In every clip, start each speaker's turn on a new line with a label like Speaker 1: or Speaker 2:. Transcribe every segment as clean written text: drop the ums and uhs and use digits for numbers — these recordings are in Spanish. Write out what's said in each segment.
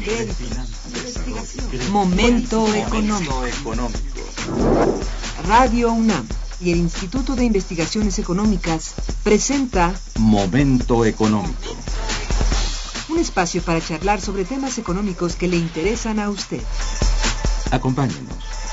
Speaker 1: Momento económico. Radio UNAM y el Instituto de Investigaciones Económicas presenta
Speaker 2: Momento económico.
Speaker 1: Un espacio para charlar sobre temas económicos que le interesan a usted.
Speaker 2: Acompáñenos.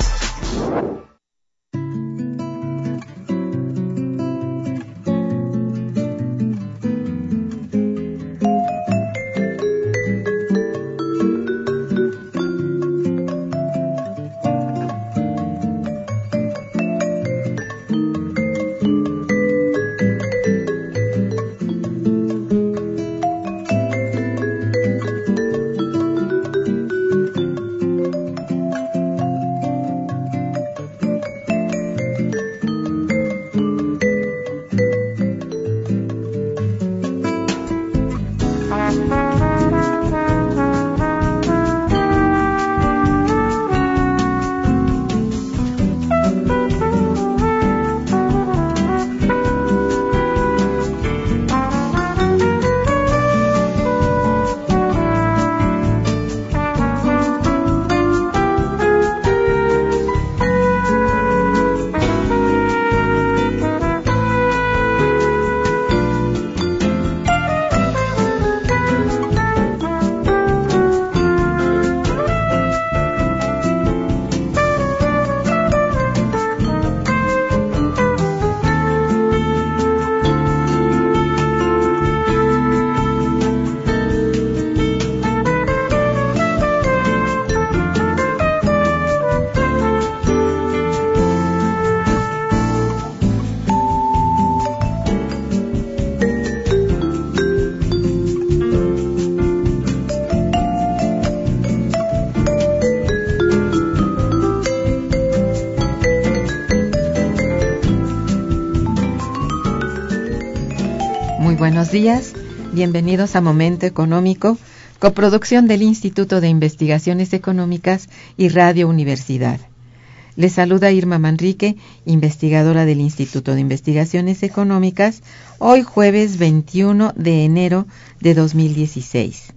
Speaker 3: Buenos días, bienvenidos a Momento Económico, coproducción del Instituto de Investigaciones Económicas y Radio Universidad. Les saluda Irma Manrique, investigadora del Instituto de Investigaciones Económicas, hoy jueves 21 de enero de 2016.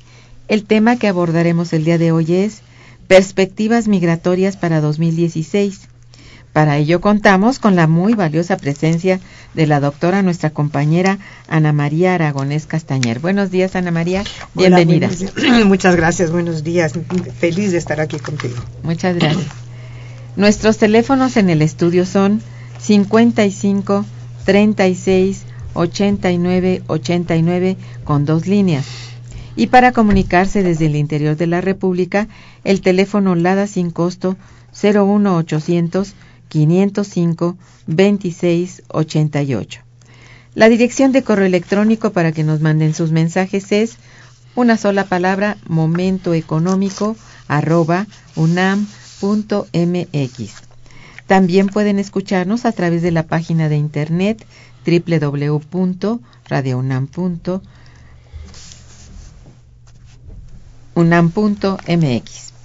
Speaker 3: El tema que abordaremos el día de hoy es Perspectivas migratorias para 2016. Para ello contamos con la muy valiosa presencia de la doctora, nuestra compañera Ana María Aragonés Castañer. Buenos días, Ana María, bienvenida.
Speaker 4: Hola, muchas gracias, buenos días, feliz de estar aquí contigo.
Speaker 3: Muchas gracias. Nuestros teléfonos en el estudio son 55 36 89 89 con 2 líneas. Y para comunicarse desde el interior de la República, el teléfono LADA sin costo 01800 505 26 88. La dirección de correo electrónico para que nos manden sus mensajes es una sola palabra, momentoeconómico@unam.mx. También pueden escucharnos a través de la página de internet www.radiounam.mx.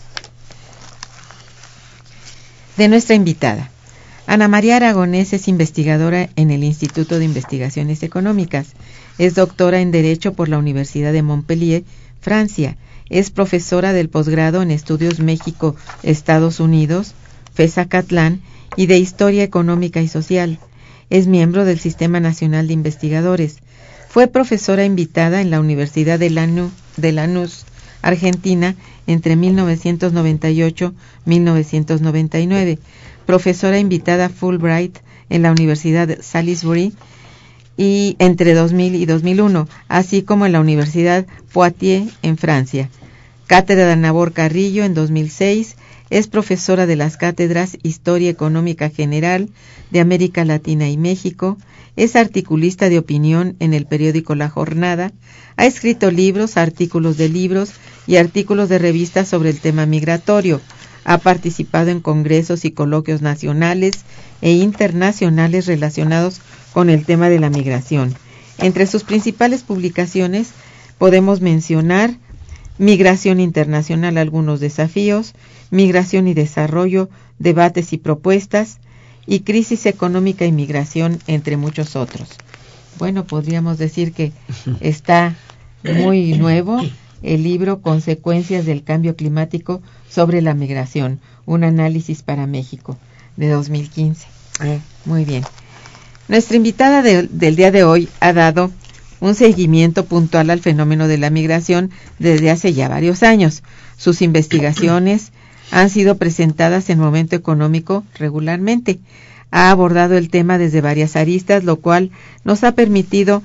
Speaker 3: De nuestra invitada. Ana María Aragonés es investigadora en el Instituto de Investigaciones Económicas. Es doctora en Derecho por la Universidad de Montpellier, Francia. Es profesora del posgrado en Estudios México-Estados Unidos, FESA-Catlán, y de Historia Económica y Social. Es miembro del Sistema Nacional de Investigadores. Fue profesora invitada en la Universidad de Lanús, Argentina, entre 1998 y 1999. Profesora invitada Fulbright en la Universidad de Salisbury y entre 2000 y 2001, así como en la Universidad Poitiers en Francia. Cátedra de Nabor Carrillo en 2006, es profesora de las cátedras Historia Económica General de América Latina y México, es articulista de opinión en el periódico La Jornada, ha escrito libros, artículos de libros y artículos de revistas sobre el tema migratorio. Ha participado en congresos y coloquios nacionales e internacionales relacionados con el tema de la migración. Entre sus principales publicaciones podemos mencionar Migración Internacional, algunos desafíos, Migración y Desarrollo, debates y propuestas, y Crisis Económica y Migración, entre muchos otros. Bueno, podríamos decir que está muy nuevo el libro Consecuencias del Cambio Climático sobre la Migración, un análisis para México, de 2015. Muy bien. Nuestra invitada del día de hoy ha dado un seguimiento puntual al fenómeno de la migración desde hace ya varios años. Sus investigaciones han sido presentadas en Momento Económico regularmente. Ha abordado el tema desde varias aristas, lo cual nos ha permitido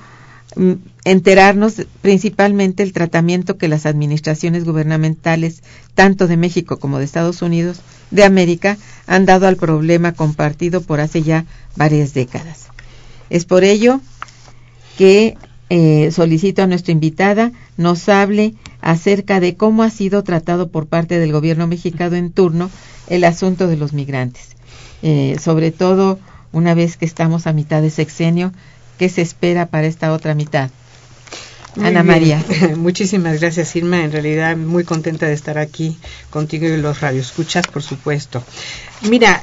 Speaker 3: enterarnos principalmente el tratamiento que las administraciones gubernamentales, tanto de México como de Estados Unidos de América, han dado al problema compartido por hace ya varias décadas. Es por ello que solicito a nuestra invitada nos hable acerca de cómo ha sido tratado por parte del gobierno mexicano en turno el asunto de los migrantes. Sobre todo una vez que estamos a mitad de sexenio, ¿qué se espera para esta otra mitad? Ana María.
Speaker 4: Muchísimas gracias, Irma. En realidad muy contenta de estar aquí contigo y los radioescuchas, por supuesto. Mira,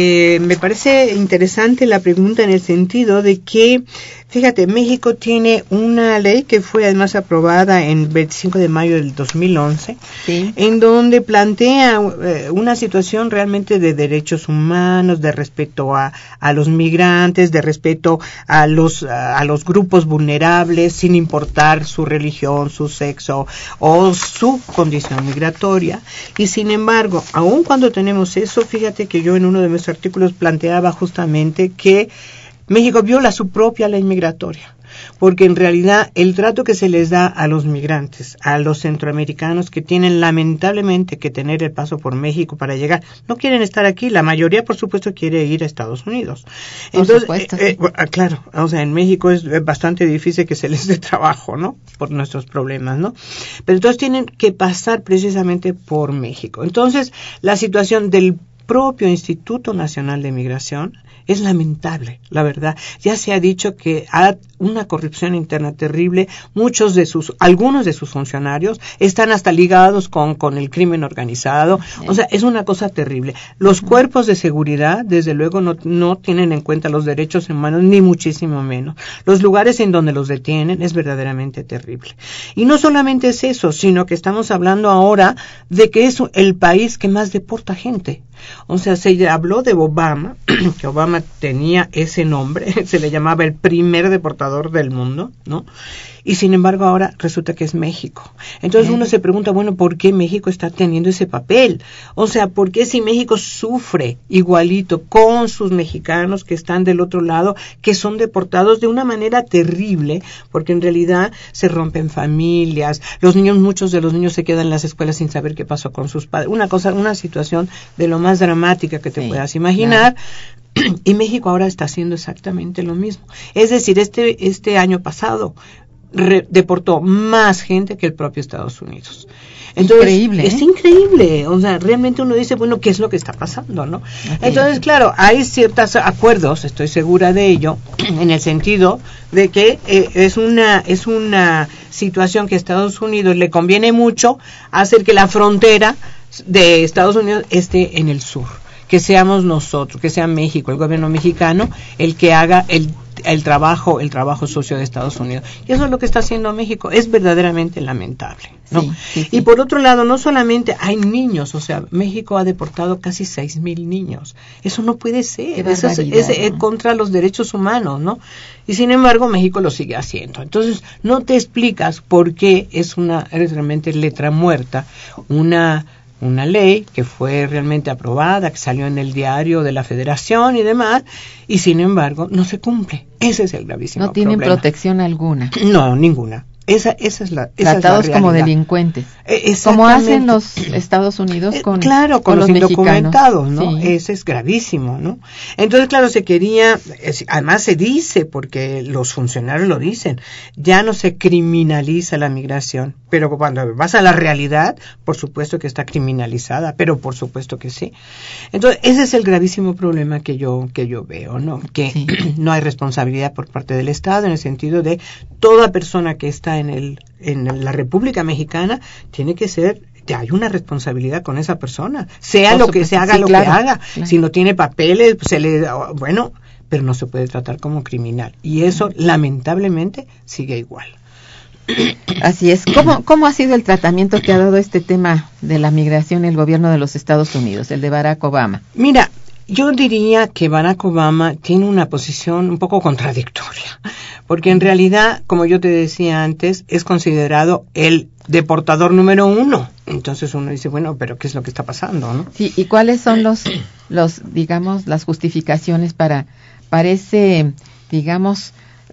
Speaker 4: me parece interesante la pregunta en el sentido de que, fíjate, México tiene una ley que fue además aprobada en 25 de mayo del 2011, ¿sí?, en donde plantea una situación realmente de derechos humanos, de respeto a los migrantes, de respeto a los grupos vulnerables, sin importar su religión, su sexo o su condición migratoria. Y sin embargo, aun cuando tenemos eso, fíjate que yo en uno de mis artículos planteaba justamente que México viola su propia ley migratoria, porque en realidad el trato que se les da a los migrantes, a los centroamericanos que tienen lamentablemente que tener el paso por México para llegar, no quieren estar aquí, la mayoría por supuesto quiere ir a Estados Unidos. Entonces, claro, o sea, en México es bastante difícil que se les dé trabajo, ¿no?, por nuestros problemas, ¿no? Pero entonces tienen que pasar precisamente por México. Entonces, la situación del propio Instituto Nacional de Migración es lamentable, la verdad. Ya se ha dicho que hay una corrupción interna terrible. Algunos de sus funcionarios están hasta ligados con el crimen organizado. O sea, es una cosa terrible. Los cuerpos de seguridad, desde luego, no tienen en cuenta los derechos humanos, ni muchísimo menos. Los lugares en donde los detienen es verdaderamente terrible. Y no solamente es eso, sino que estamos hablando ahora de que es el país que más deporta gente. O sea, se habló de Obama, que Obama tenía ese nombre, se le llamaba el primer deportador del mundo, ¿no? Y sin embargo ahora resulta que es México. Entonces uno se pregunta, bueno, ¿por qué México está teniendo ese papel? O sea, ¿por qué si México sufre igualito con sus mexicanos que están del otro lado, que son deportados de una manera terrible? Porque en realidad se rompen familias, muchos de los niños se quedan en las escuelas sin saber qué pasó con sus padres. Una situación de lo más dramática que te puedas imaginar. Claro. Y México ahora está haciendo exactamente lo mismo. Es decir, este año pasado deportó más gente que el propio Estados Unidos. Entonces, increíble, es increíble. O sea, realmente uno dice, bueno, ¿qué es lo que está pasando, no? Okay. Entonces, claro, hay ciertos acuerdos, estoy segura de ello, en el sentido de que es una situación que a Estados Unidos le conviene mucho hacer que la frontera de Estados Unidos esté en el sur. Que seamos nosotros, que sea México, el gobierno mexicano, el que haga el trabajo sucio de Estados Unidos. Y eso es lo que está haciendo México. Es verdaderamente lamentable, ¿no? Sí. Y por otro lado, no solamente hay niños, o sea, México ha deportado casi 6,000 niños. Eso no puede ser. Eso es contra los derechos humanos, ¿no? Y sin embargo, México lo sigue haciendo. Entonces, no te explicas por qué es realmente letra muerta, una ley que fue realmente aprobada, que salió en el diario de la Federación y demás, y sin embargo no se cumple. Ese es el gravísimo problema. No tienen protección alguna. No, ninguna. Esa es la
Speaker 3: tratados como delincuentes, como hacen los Estados Unidos con
Speaker 4: los indocumentados, ¿no? Sí. Ese es gravísimo, ¿no? Entonces, claro, además se dice, porque los funcionarios lo dicen, ya no se criminaliza la migración, pero cuando vas a la realidad, por supuesto que está criminalizada, pero por supuesto que sí. Entonces, ese es el gravísimo problema que yo veo, ¿no? Que no hay responsabilidad por parte del Estado, en el sentido de toda persona que está en la República Mexicana tiene que ser, hay una responsabilidad con esa persona, sea lo que se haga, que haga. Claro. Si no tiene papeles, pero no se puede tratar como criminal. Y eso lamentablemente sigue igual.
Speaker 3: Así es. ¿Cómo ha sido el tratamiento que ha dado este tema de la migración el gobierno de los Estados Unidos, el de Barack Obama?
Speaker 4: Mira, yo diría que Barack Obama tiene una posición un poco contradictoria, porque en realidad, como yo te decía antes, es considerado el deportador número 1. Entonces uno dice, bueno, pero ¿qué es lo que está pasando, no?
Speaker 3: Sí, ¿y cuáles son los digamos, las justificaciones para ese, digamos,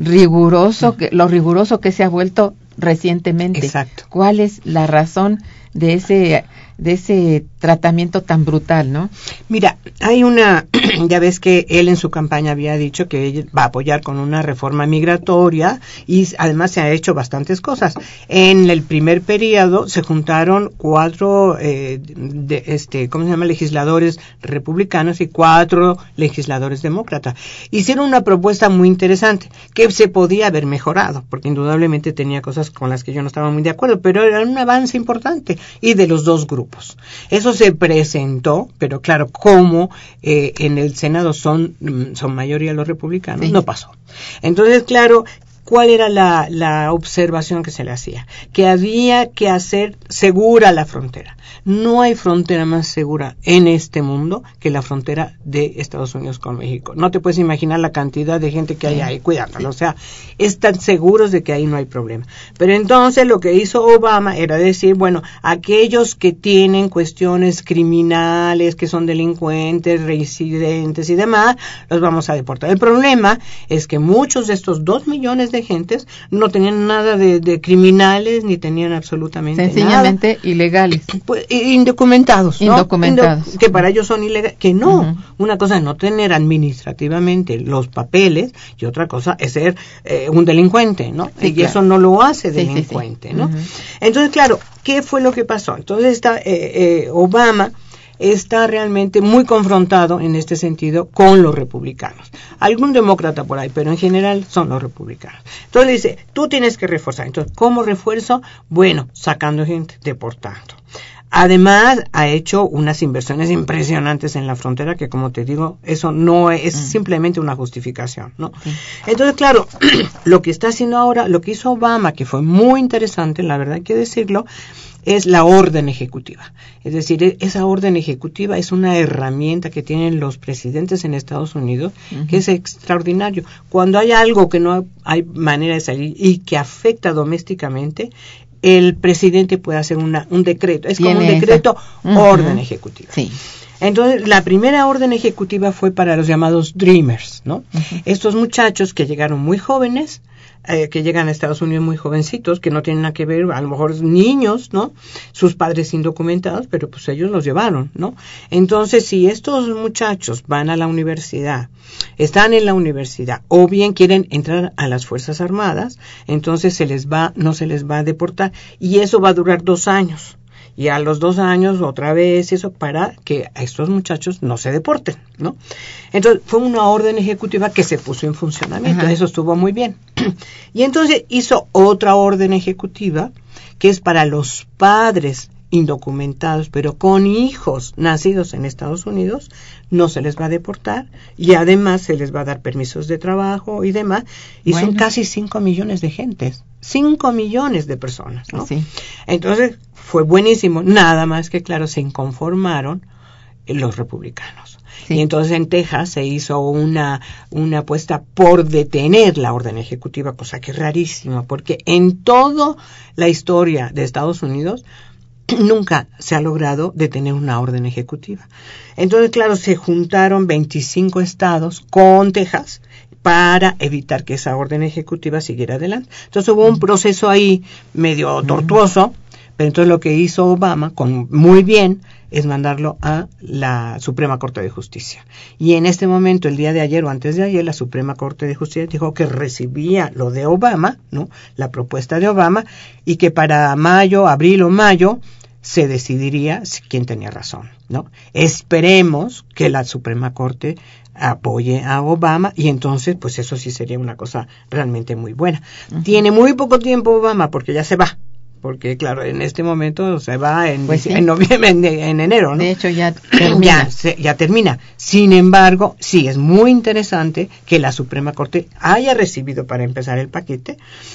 Speaker 3: lo riguroso que se ha vuelto recientemente?
Speaker 4: Exacto.
Speaker 3: ¿Cuál es la razón de ese tratamiento tan brutal, no?
Speaker 4: Mira, ya ves que él en su campaña había dicho que él va a apoyar con una reforma migratoria y además se ha hecho bastantes cosas. En el primer periodo se juntaron 4 legisladores republicanos y 4 legisladores demócratas. Hicieron una propuesta muy interesante que se podía haber mejorado, porque indudablemente tenía cosas con las que yo no estaba muy de acuerdo, pero era un avance importante y de los dos grupos. Eso se presentó, pero claro, como en el Senado son mayoría los republicanos, sí, no pasó. Entonces, claro, ¿cuál era la observación que se le hacía? Que había que hacer segura la frontera. No hay frontera más segura en este mundo que la frontera de Estados Unidos con México. No te puedes imaginar la cantidad de gente que hay ahí cuidándolo. O sea, están seguros de que ahí no hay problema. Pero entonces lo que hizo Obama era decir, bueno, aquellos que tienen cuestiones criminales, que son delincuentes, reincidentes y demás, los vamos a deportar. El problema es que muchos de estos 2 millones de gentes no tenían nada de criminales, ni tenían absolutamente
Speaker 3: sencillamente
Speaker 4: nada.
Speaker 3: Ilegales.
Speaker 4: Pues, indocumentados, ¿no?
Speaker 3: Indocumentados.
Speaker 4: Que para ellos son ilegales, que no. Una cosa es no tener administrativamente los papeles y otra cosa es ser un delincuente, ¿no? Sí, y claro, eso no lo hace delincuente, sí. ¿No? Entonces, claro, ¿qué fue lo que pasó? Entonces Obama está realmente muy confrontado en este sentido con los republicanos. Algún demócrata por ahí, pero en general son los republicanos. Entonces le dice, tú tienes que reforzar. Entonces, ¿cómo refuerzo? Bueno, sacando gente, deportando. Además, ha hecho unas inversiones impresionantes en la frontera que, como te digo, eso no es simplemente una justificación, ¿no? Sí. Entonces, claro, lo que está haciendo ahora, lo que hizo Obama, que fue muy interesante, la verdad hay que decirlo, es la orden ejecutiva. Es decir, esa orden ejecutiva es una herramienta que tienen los presidentes en Estados Unidos, que es extraordinario. Cuando hay algo que no hay manera de salir y que afecta domésticamente, el presidente puede hacer un decreto. Es como un decreto, orden ejecutiva. Sí. Entonces, la primera orden ejecutiva fue para los llamados Dreamers, ¿no? Estos muchachos que llegaron muy jóvenes, que llegan a Estados Unidos muy jovencitos, que no tienen nada que ver, a lo mejor niños, ¿no? Sus padres indocumentados, pero pues ellos los llevaron, ¿no? Entonces, si estos muchachos van a la universidad, están en la universidad, o bien quieren entrar a las Fuerzas Armadas, entonces no se les va a deportar, y eso va a durar 2 años. Y a los 2 años otra vez eso para que a estos muchachos no se deporten, ¿no? Entonces fue una orden ejecutiva que se puso en funcionamiento. Eso estuvo muy bien. Y entonces hizo otra orden ejecutiva que es para los padres indocumentados, pero con hijos nacidos en Estados Unidos, no se les va a deportar y además se les va a dar permisos de trabajo y demás. Y son casi 5 millones de gentes, 5 millones de personas, ¿no? Sí. Entonces fue buenísimo, nada más que claro, se inconformaron los republicanos. Sí. Y entonces en Texas se hizo una apuesta por detener la orden ejecutiva, cosa que es rarísima, porque en toda la historia de Estados Unidos nunca se ha logrado detener una orden ejecutiva. Entonces, claro, se juntaron 25 estados con Texas para evitar que esa orden ejecutiva siguiera adelante. Entonces hubo un proceso ahí medio tortuoso, pero entonces lo que hizo Obama, muy bien, es mandarlo a la Suprema Corte de Justicia. Y en este momento, el día de ayer o antes de ayer, la Suprema Corte de Justicia dijo que recibía lo de Obama, ¿no? La propuesta de Obama, y que para abril o mayo, se decidiría quién tenía razón, ¿no? Esperemos que la Suprema Corte apoye a Obama y entonces, pues eso sí sería una cosa realmente muy buena. Tiene muy poco tiempo Obama porque ya se va. Porque, claro, en este momento se va en noviembre, en enero, ¿no?
Speaker 3: De hecho, ya termina.
Speaker 4: Ya termina. Sin embargo, sí, es muy interesante que la Suprema Corte haya recibido para empezar el paquete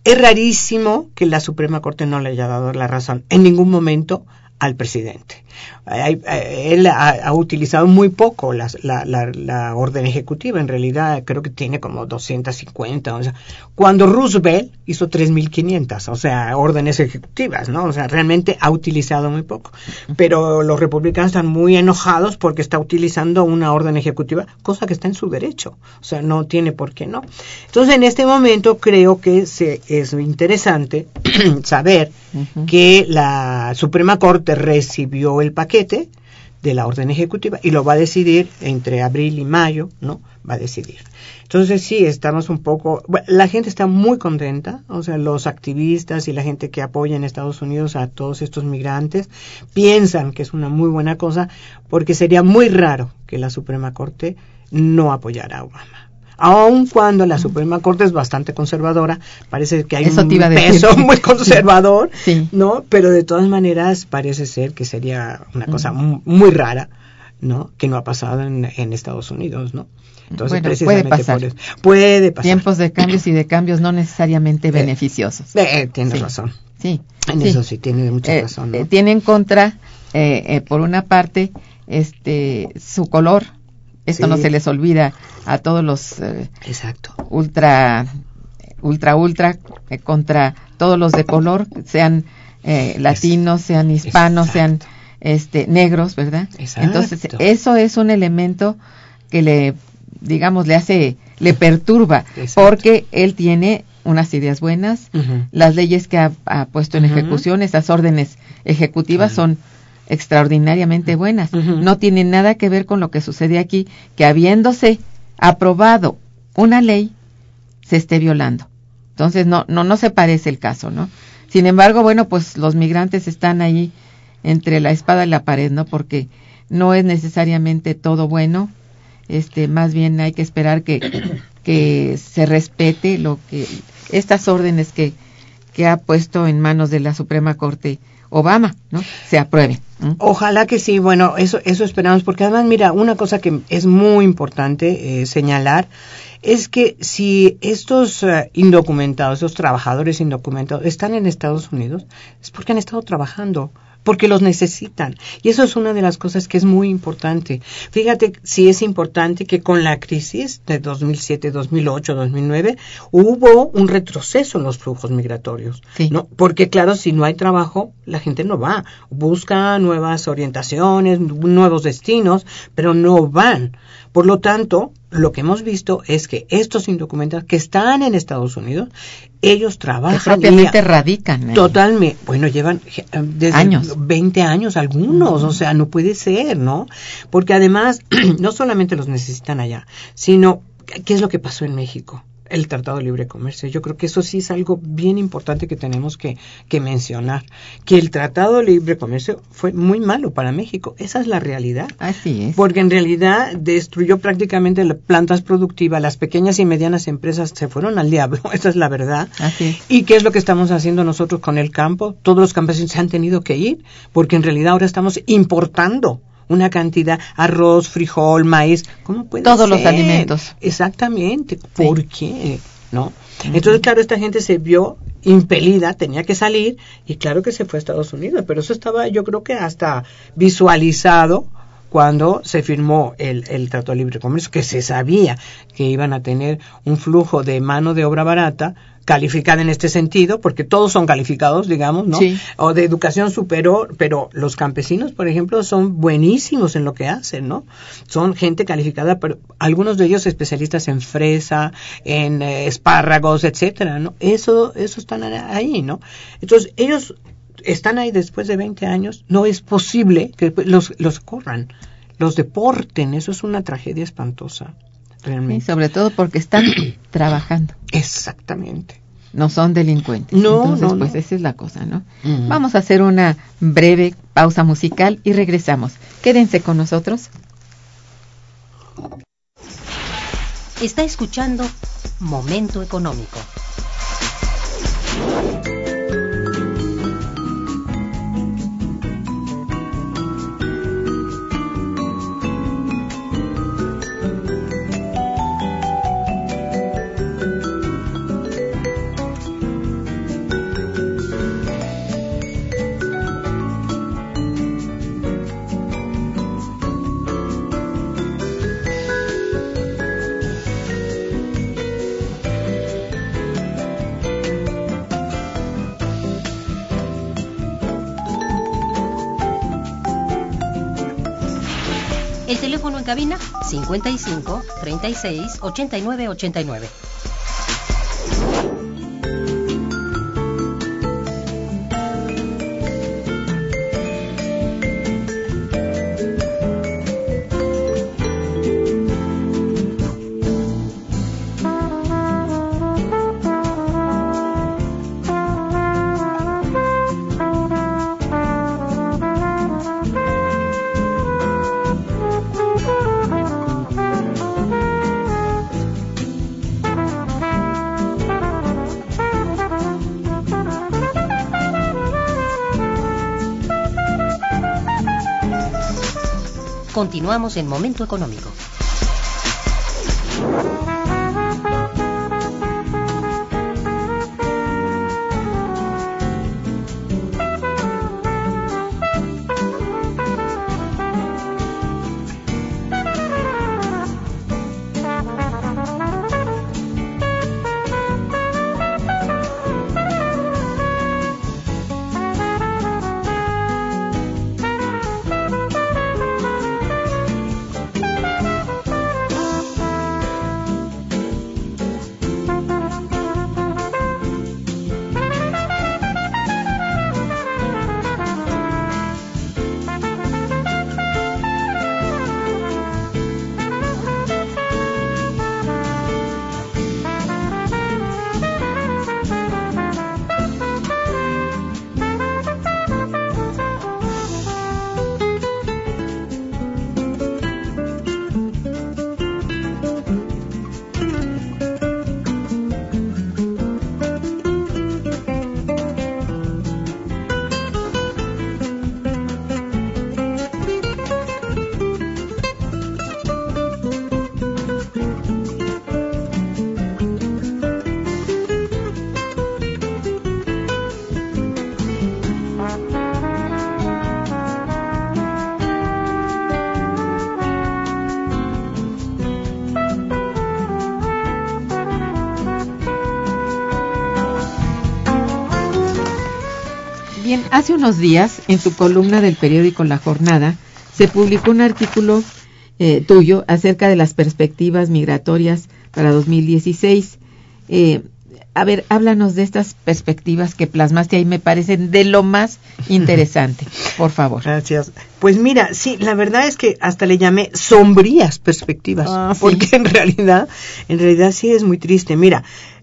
Speaker 4: Es rarísimo que la Suprema Corte no le haya dado la razón en ningún momento al presidente. Él ha utilizado muy poco la orden ejecutiva. En realidad creo que tiene como 250. O sea, cuando Roosevelt hizo 3.500, o sea, órdenes ejecutivas, ¿no? O sea, realmente ha utilizado muy poco. Pero los republicanos están muy enojados porque está utilizando una orden ejecutiva, cosa que está en su derecho. O sea, no tiene por qué no. Entonces, en este momento creo que es interesante saber que la Suprema Corte recibió el paquete de la orden ejecutiva y lo va a decidir entre abril y mayo, ¿no? Va a decidir. Entonces sí, estamos un poco, la gente está muy contenta, o sea, los activistas y la gente que apoya en Estados Unidos a todos estos migrantes piensan que es una muy buena cosa, porque sería muy raro que la Suprema Corte no apoyara a Obama. Aun cuando la Suprema Corte es bastante conservadora, parece que hay un peso muy conservador, sí, ¿no? Pero de todas maneras parece ser que sería una cosa muy rara, ¿no? Que no ha pasado en Estados Unidos, ¿no? Entonces,
Speaker 3: bueno, precisamente puede pasar.
Speaker 4: Por eso, puede pasar.
Speaker 3: Tiempos de cambios y de cambios no necesariamente beneficiosos.
Speaker 4: Tienes razón.
Speaker 3: Sí.
Speaker 4: En eso sí, tiene mucha razón, ¿no?
Speaker 3: Tiene en contra, por una parte, su color. Esto no se les olvida a todos los ultra contra todos los de color, sean latinos, sean hispanos, sean negros, ¿verdad? Exacto. Entonces, eso es un elemento que le perturba, porque él tiene unas ideas buenas, las leyes que ha puesto en ejecución, esas órdenes ejecutivas son extraordinariamente buenas. No tiene nada que ver con lo que sucede aquí, que habiéndose aprobado una ley, se esté violando. Entonces, no se parece el caso, ¿no? Sin embargo, bueno, pues los migrantes están ahí entre la espada y la pared, ¿no? Porque no es necesariamente todo bueno, más bien hay que esperar que se respete estas órdenes que ha puesto en manos de la Suprema Corte Obama, ¿no? Se aprueben.
Speaker 4: Ojalá que sí, bueno, eso esperamos, porque además, mira, una cosa que es muy importante señalar es que si estos indocumentados, estos trabajadores indocumentados están en Estados Unidos, es porque han estado trabajando, porque los necesitan. Y eso es una de las cosas que es muy importante. Fíjate si es importante que con la crisis de 2007, 2008, 2009, hubo un retroceso en los flujos migratorios. Sí. ¿No? Porque claro, si no hay trabajo, la gente no va. Busca nuevas orientaciones, nuevos destinos, pero no van. Por lo tanto, lo que hemos visto es que estos indocumentados que están en Estados Unidos, ellos trabajan.
Speaker 3: Que propiamente radican.
Speaker 4: Totalmente. Bueno, llevan desde años. 20 años algunos, o sea, no puede ser, ¿no? Porque además, no solamente los necesitan allá, sino, ¿qué es lo que pasó en México? El Tratado de Libre Comercio. Yo creo que eso sí es algo bien importante que tenemos que mencionar. Que el Tratado de Libre Comercio fue muy malo para México. Esa es la realidad.
Speaker 3: Así es.
Speaker 4: Porque en realidad destruyó prácticamente las plantas productivas, las pequeñas y medianas empresas se fueron al diablo. Esa es la verdad.
Speaker 3: Así es.
Speaker 4: ¿Y qué es lo que estamos haciendo nosotros con el campo? Todos los campesinos se han tenido que ir, porque en realidad ahora estamos importando una cantidad, arroz, frijol, maíz, ¿cómo puede ser?
Speaker 3: Todos los alimentos.
Speaker 4: Exactamente. ¿Por qué? ¿No? Entonces, claro, esta gente se vio impelida, tenía que salir, y claro que se fue a Estados Unidos, pero eso estaba, yo creo que hasta visualizado cuando se firmó el Tratado de Libre Comercio, que se sabía que iban a tener un flujo de mano de obra barata, calificada en este sentido, porque todos son calificados, digamos, ¿no? Sí. O de educación superior, pero los campesinos, por ejemplo, son buenísimos en lo que hacen, ¿no? Son gente calificada, pero algunos de ellos especialistas en fresa, en espárragos, etcétera, ¿no? Eso están ahí, ¿no? Entonces, ellos están ahí después de 20 años, no es posible que los corran, los deporten, eso es una tragedia espantosa. Realmente.
Speaker 3: Sí, sobre todo porque están trabajando.
Speaker 4: Exactamente.
Speaker 3: No son delincuentes.
Speaker 4: No,
Speaker 3: entonces, pues esa es la cosa, ¿no? Vamos a hacer una breve pausa musical y regresamos. Quédense con nosotros.
Speaker 5: Está escuchando Momento Económico. El teléfono en cabina 55 36 89 89. Continuamos en Momento Económico.
Speaker 3: Bien, hace unos días, en su columna del periódico La Jornada, se publicó un artículo tuyo acerca de las perspectivas migratorias para 2016. A ver, háblanos de estas perspectivas que plasmaste ahí, me parecen de lo más interesante, por favor.
Speaker 4: Gracias. Pues mira, sí, la verdad es que hasta le llamé sombrías perspectivas, porque en realidad sí es muy triste. Mira,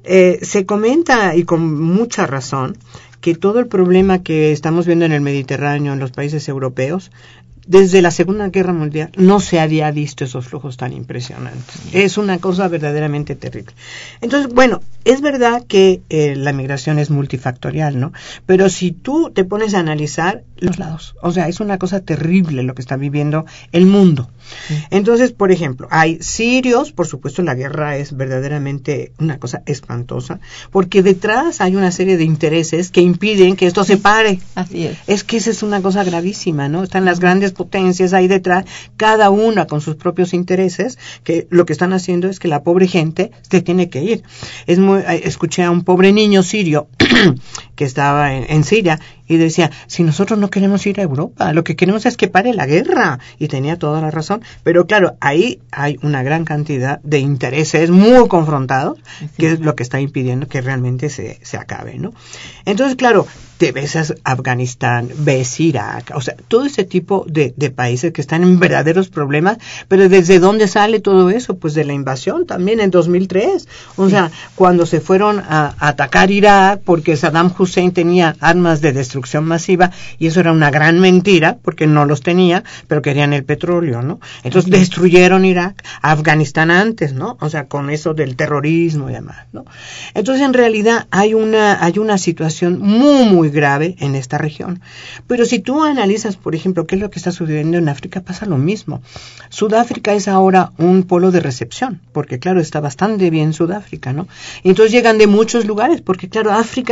Speaker 4: se comenta, y con mucha razón, que todo el problema que estamos viendo en el Mediterráneo, en los países europeos, desde la Segunda Guerra Mundial no se había visto esos flujos tan impresionantes. Es una cosa verdaderamente terrible. Entonces, bueno, es verdad que la migración es multifactorial, ¿no? Pero si tú te pones a analizar los lados, o sea, es una cosa terrible lo que está viviendo el mundo. Sí. Entonces, por ejemplo, hay sirios, por supuesto la guerra es verdaderamente una cosa espantosa, porque detrás hay una serie de intereses que impiden que esto se pare.
Speaker 3: Así es.
Speaker 4: Es que esa es una cosa gravísima, ¿no? Están las grandes potencias ahí detrás, cada una con sus propios intereses, que lo que están haciendo es que la pobre gente se tiene que ir. Escuché a un pobre niño sirio que estaba en Siria y decía, si nosotros no queremos ir a Europa, lo que queremos es que pare la guerra, y tenía toda la razón, pero claro, ahí hay una gran cantidad de intereses muy confrontados, que es lo que está impidiendo que realmente se acabe, ¿no? Entonces, claro, te ves a Afganistán, ves Irak, o sea, todo ese tipo de países que están en verdaderos problemas, pero ¿desde dónde sale todo eso? Pues de la invasión también en 2003, o sea, cuando se fueron a atacar Irak porque Saddam Hussein tenía armas de destrucción masiva, y eso era una gran mentira, porque no los tenía, pero querían el petróleo, ¿no? Entonces destruyeron Irak, Afganistán antes, ¿no? O sea, con eso del terrorismo y demás, ¿no? Entonces, en realidad, hay una situación muy grave en esta región. Pero si tú analizas, por ejemplo, qué es lo que está sucediendo en África, pasa lo mismo. Sudáfrica es ahora un polo de recepción, porque claro, está bastante bien Sudáfrica, ¿no? Y entonces llegan de muchos lugares, porque claro, África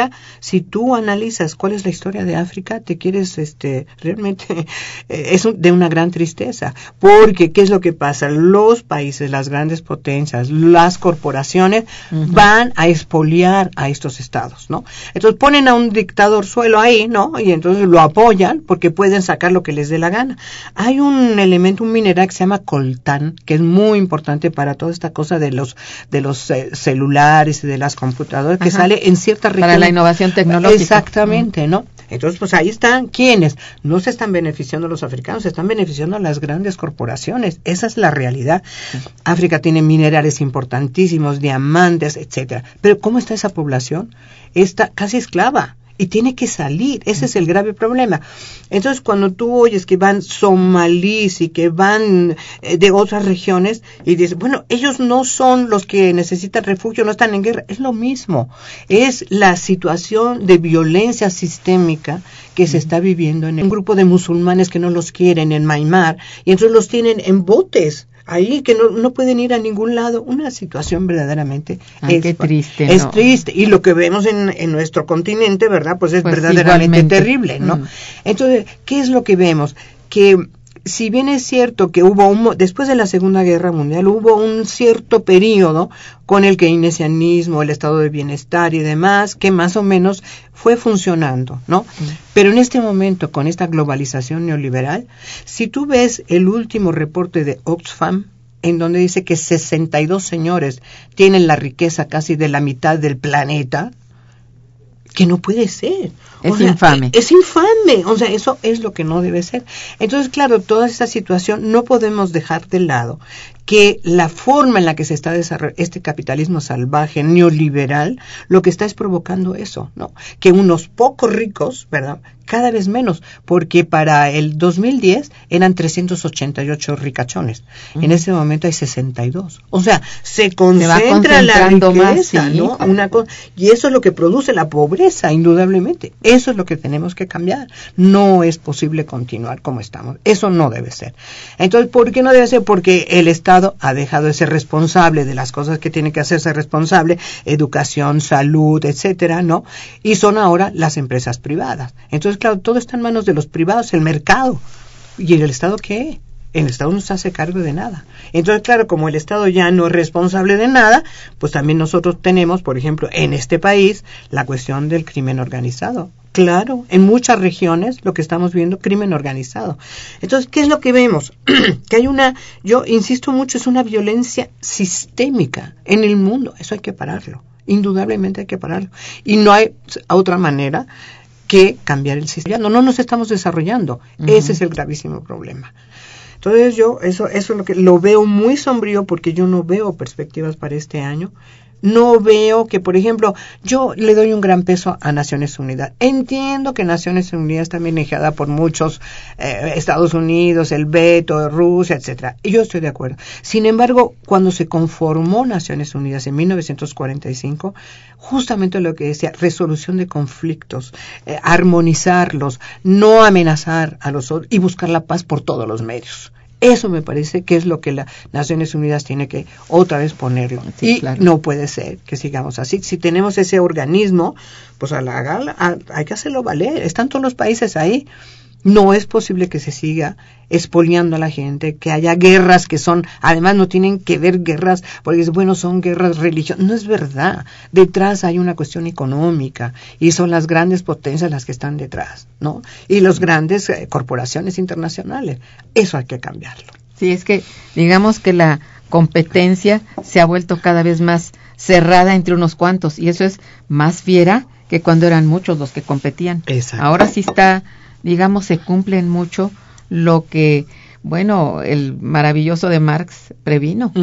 Speaker 4: África, si tú analizas cuál es la historia de África, te quieres, realmente, de una gran tristeza. Porque, ¿qué es lo que pasa? Los países, las grandes potencias, las corporaciones, van a expoliar a estos estados, ¿no? Entonces ponen a un dictador suelo ahí, ¿no? Y entonces lo apoyan porque pueden sacar lo que les dé la gana. Hay un elemento, un mineral que se llama coltán, que es muy importante para toda esta cosa de los celulares y de las computadoras, que sale en ciertas regiones.
Speaker 3: Para la innovación tecnológica.
Speaker 4: Exactamente, ¿no? Entonces, pues ahí están. ¿Quiénes? No se están beneficiando los africanos, se están beneficiando las grandes corporaciones. Esa es la realidad. África tiene minerales importantísimos, diamantes, etcétera. Pero ¿cómo está esa población? Está casi esclava. Y tiene que salir, ese es el grave problema. Entonces, cuando tú oyes que van somalíes y que van de otras regiones, y dices, bueno, ellos no son los que necesitan refugio, no están en guerra, es lo mismo. Es la situación de violencia sistémica que se está viviendo en un grupo de musulmanes que no los quieren en Myanmar, y entonces los tienen en botes. Ahí que no pueden ir a ningún lado, una situación verdaderamente
Speaker 3: qué triste,
Speaker 4: es triste, y lo que vemos en nuestro continente, ¿verdad? Pues es verdaderamente igualmente terrible, ¿no? Entonces, ¿qué es lo que vemos? Que si bien es cierto que después de la Segunda Guerra Mundial hubo un cierto periodo con el keynesianismo, el estado de bienestar y demás, que más o menos fue funcionando, ¿no? Pero en este momento, con esta globalización neoliberal, si tú ves el último reporte de Oxfam, en donde dice que 62 señores tienen la riqueza casi de la mitad del planeta, que no puede ser.
Speaker 3: Infame.
Speaker 4: Es infame. O sea, eso es lo que no debe ser. Entonces, claro, toda esta situación no podemos dejar de lado que la forma en la que se está desarrollando este capitalismo salvaje, neoliberal, lo que está es provocando eso, ¿no? Que unos pocos ricos, ¿verdad?, cada vez menos, porque para el 2010 eran 388 ricachones. En ese momento hay 62. O sea, se concentra la riqueza, más, sí, ¿no? Y eso es lo que produce la pobreza, indudablemente. Eso es lo que tenemos que cambiar. No es posible continuar como estamos. Eso no debe ser. Entonces, ¿por qué no debe ser? Porque el Estado ha dejado de ser responsable de las cosas que tiene que hacerse responsable, educación, salud, etcétera, ¿no? Y son ahora las empresas privadas. Entonces, claro, todo está en manos de los privados, el mercado. ¿Y el Estado qué? El Estado no se hace cargo de nada. Entonces, claro, como el Estado ya no es responsable de nada, pues también nosotros tenemos, por ejemplo, en este país, la cuestión del crimen organizado. Claro, en muchas regiones lo que estamos viendo, crimen organizado. Entonces, ¿qué es lo que vemos? Que hay yo insisto mucho, es una violencia sistémica en el mundo. Eso hay que pararlo. Indudablemente hay que pararlo. Y no hay otra manera que cambiar el sistema. No nos estamos desarrollando. Ese es el gravísimo problema. Entonces eso es lo que lo veo muy sombrío, porque yo no veo perspectivas para este año. No veo que, por ejemplo, yo le doy un gran peso a Naciones Unidas. Entiendo que Naciones Unidas está manejada por muchos, Estados Unidos, el veto, Rusia, etcétera. Y yo estoy de acuerdo. Sin embargo, cuando se conformó Naciones Unidas en 1945, justamente lo que decía, resolución de conflictos, armonizarlos, no amenazar a los otros y buscar la paz por todos los medios. Eso me parece que es lo que las Naciones Unidas tiene que otra vez ponerlo. Sí, y claro, no puede ser que sigamos así. Si tenemos ese organismo, pues hay que hacerlo valer. Están todos los países ahí. No es posible que se siga expoliando a la gente, que haya guerras que son, además no tienen que ver guerras, porque bueno, son guerras religiosas. No es verdad. Detrás hay una cuestión económica y son las grandes potencias las que están detrás, ¿no? Y las grandes corporaciones internacionales. Eso hay que cambiarlo.
Speaker 3: Sí, es que digamos que la competencia se ha vuelto cada vez más cerrada entre unos cuantos, y eso es más fiera que cuando eran muchos los que competían.
Speaker 4: Exacto.
Speaker 3: Ahora sí está, digamos, se cumplen mucho lo que, bueno, el maravilloso de Marx previno,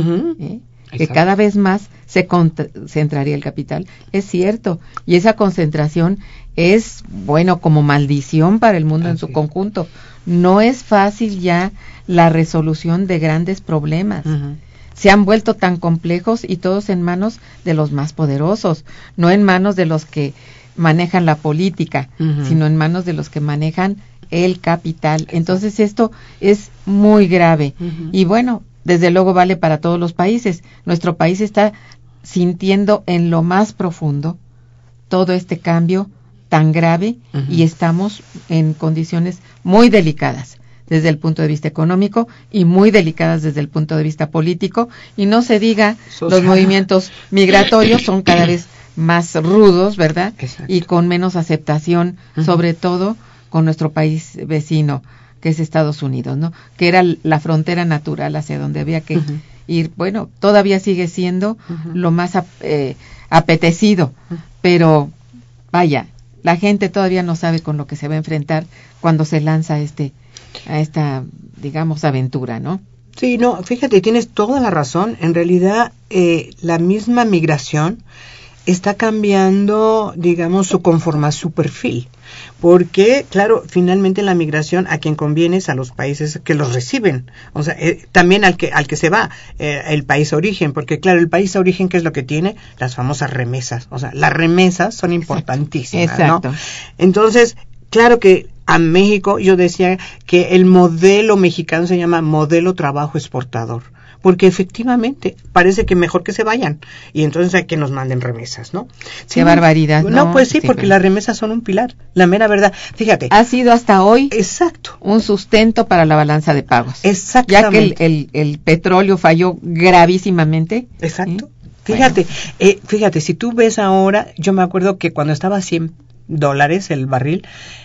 Speaker 3: que cada vez más se concentraría el capital. Es cierto, y esa concentración es, bueno, como maldición para el mundo en su conjunto. No es fácil ya la resolución de grandes problemas. Se han vuelto tan complejos y todos en manos de los más poderosos, no en manos de los que manejan la política, sino en manos de los que manejan el capital. Entonces esto es muy grave. Y bueno, desde luego vale para todos los países. Nuestro país está sintiendo en lo más profundo todo este cambio tan grave y estamos en condiciones muy delicadas desde el punto de vista económico y muy delicadas desde el punto de vista político, y no se diga, los movimientos migratorios son cada vez más rudos, ¿verdad?
Speaker 4: Exacto.
Speaker 3: Y con menos aceptación, sobre todo con nuestro país vecino, que es Estados Unidos, ¿no? Que era la frontera natural hacia donde había que ir. Bueno, todavía sigue siendo lo más apetecido, pero vaya, la gente todavía no sabe con lo que se va a enfrentar cuando se lanza a esta, digamos, aventura, ¿no?
Speaker 4: Sí, no, fíjate, tienes toda la razón. En realidad, la misma migración está cambiando, digamos, su perfil. Porque, claro, finalmente la migración a quien conviene es a los países que los reciben. O sea, también al que se va, el país origen. Porque, claro, el país origen, ¿qué es lo que tiene? Las famosas remesas. O sea, las remesas son importantísimas,
Speaker 3: exacto,
Speaker 4: ¿no? Entonces, claro que a México, yo decía que el modelo mexicano se llama modelo trabajo exportador, porque efectivamente parece que mejor que se vayan y entonces hay que nos manden remesas, ¿no?
Speaker 3: Qué barbaridad, ¿no?
Speaker 4: No, pues sí, porque las remesas son un pilar, la mera verdad. Fíjate.
Speaker 3: Ha sido hasta hoy
Speaker 4: exacto
Speaker 3: un sustento para la balanza de pagos.
Speaker 4: Exactamente.
Speaker 3: Ya que el petróleo falló gravísimamente.
Speaker 4: Exacto. Fíjate, fíjate, si tú ves ahora, yo me acuerdo que cuando estaba a $100 el barril,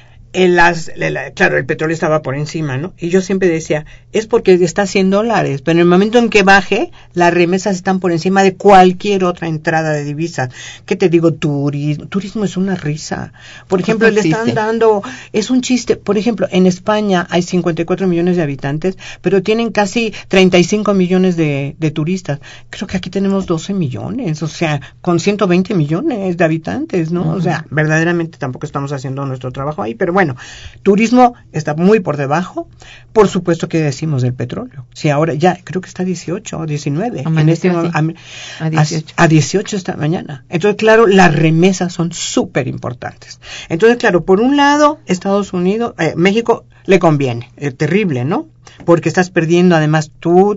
Speaker 4: claro, el petróleo estaba por encima, ¿no? Y yo siempre decía, es porque está a $100, pero en el momento en que baje, las remesas están por encima de cualquier otra entrada de divisas. ¿Qué te digo? Turismo es una risa. Por ejemplo, le están dando, es un chiste. Por ejemplo, en España hay 54 millones de habitantes, pero tienen casi 35 millones de turistas. Creo que aquí tenemos 12 millones, o sea, con 120 millones de habitantes, ¿no? O sea, verdaderamente tampoco estamos haciendo nuestro trabajo ahí, pero bueno, turismo está muy por debajo. Por supuesto que decimos del petróleo. Si ahora ya creo que está 18 o 19. A 18 esta mañana. Entonces, claro, las remesas son súper importantes. Entonces, claro, por un lado, Estados Unidos, México le conviene. Terrible, ¿no? Porque estás perdiendo además tu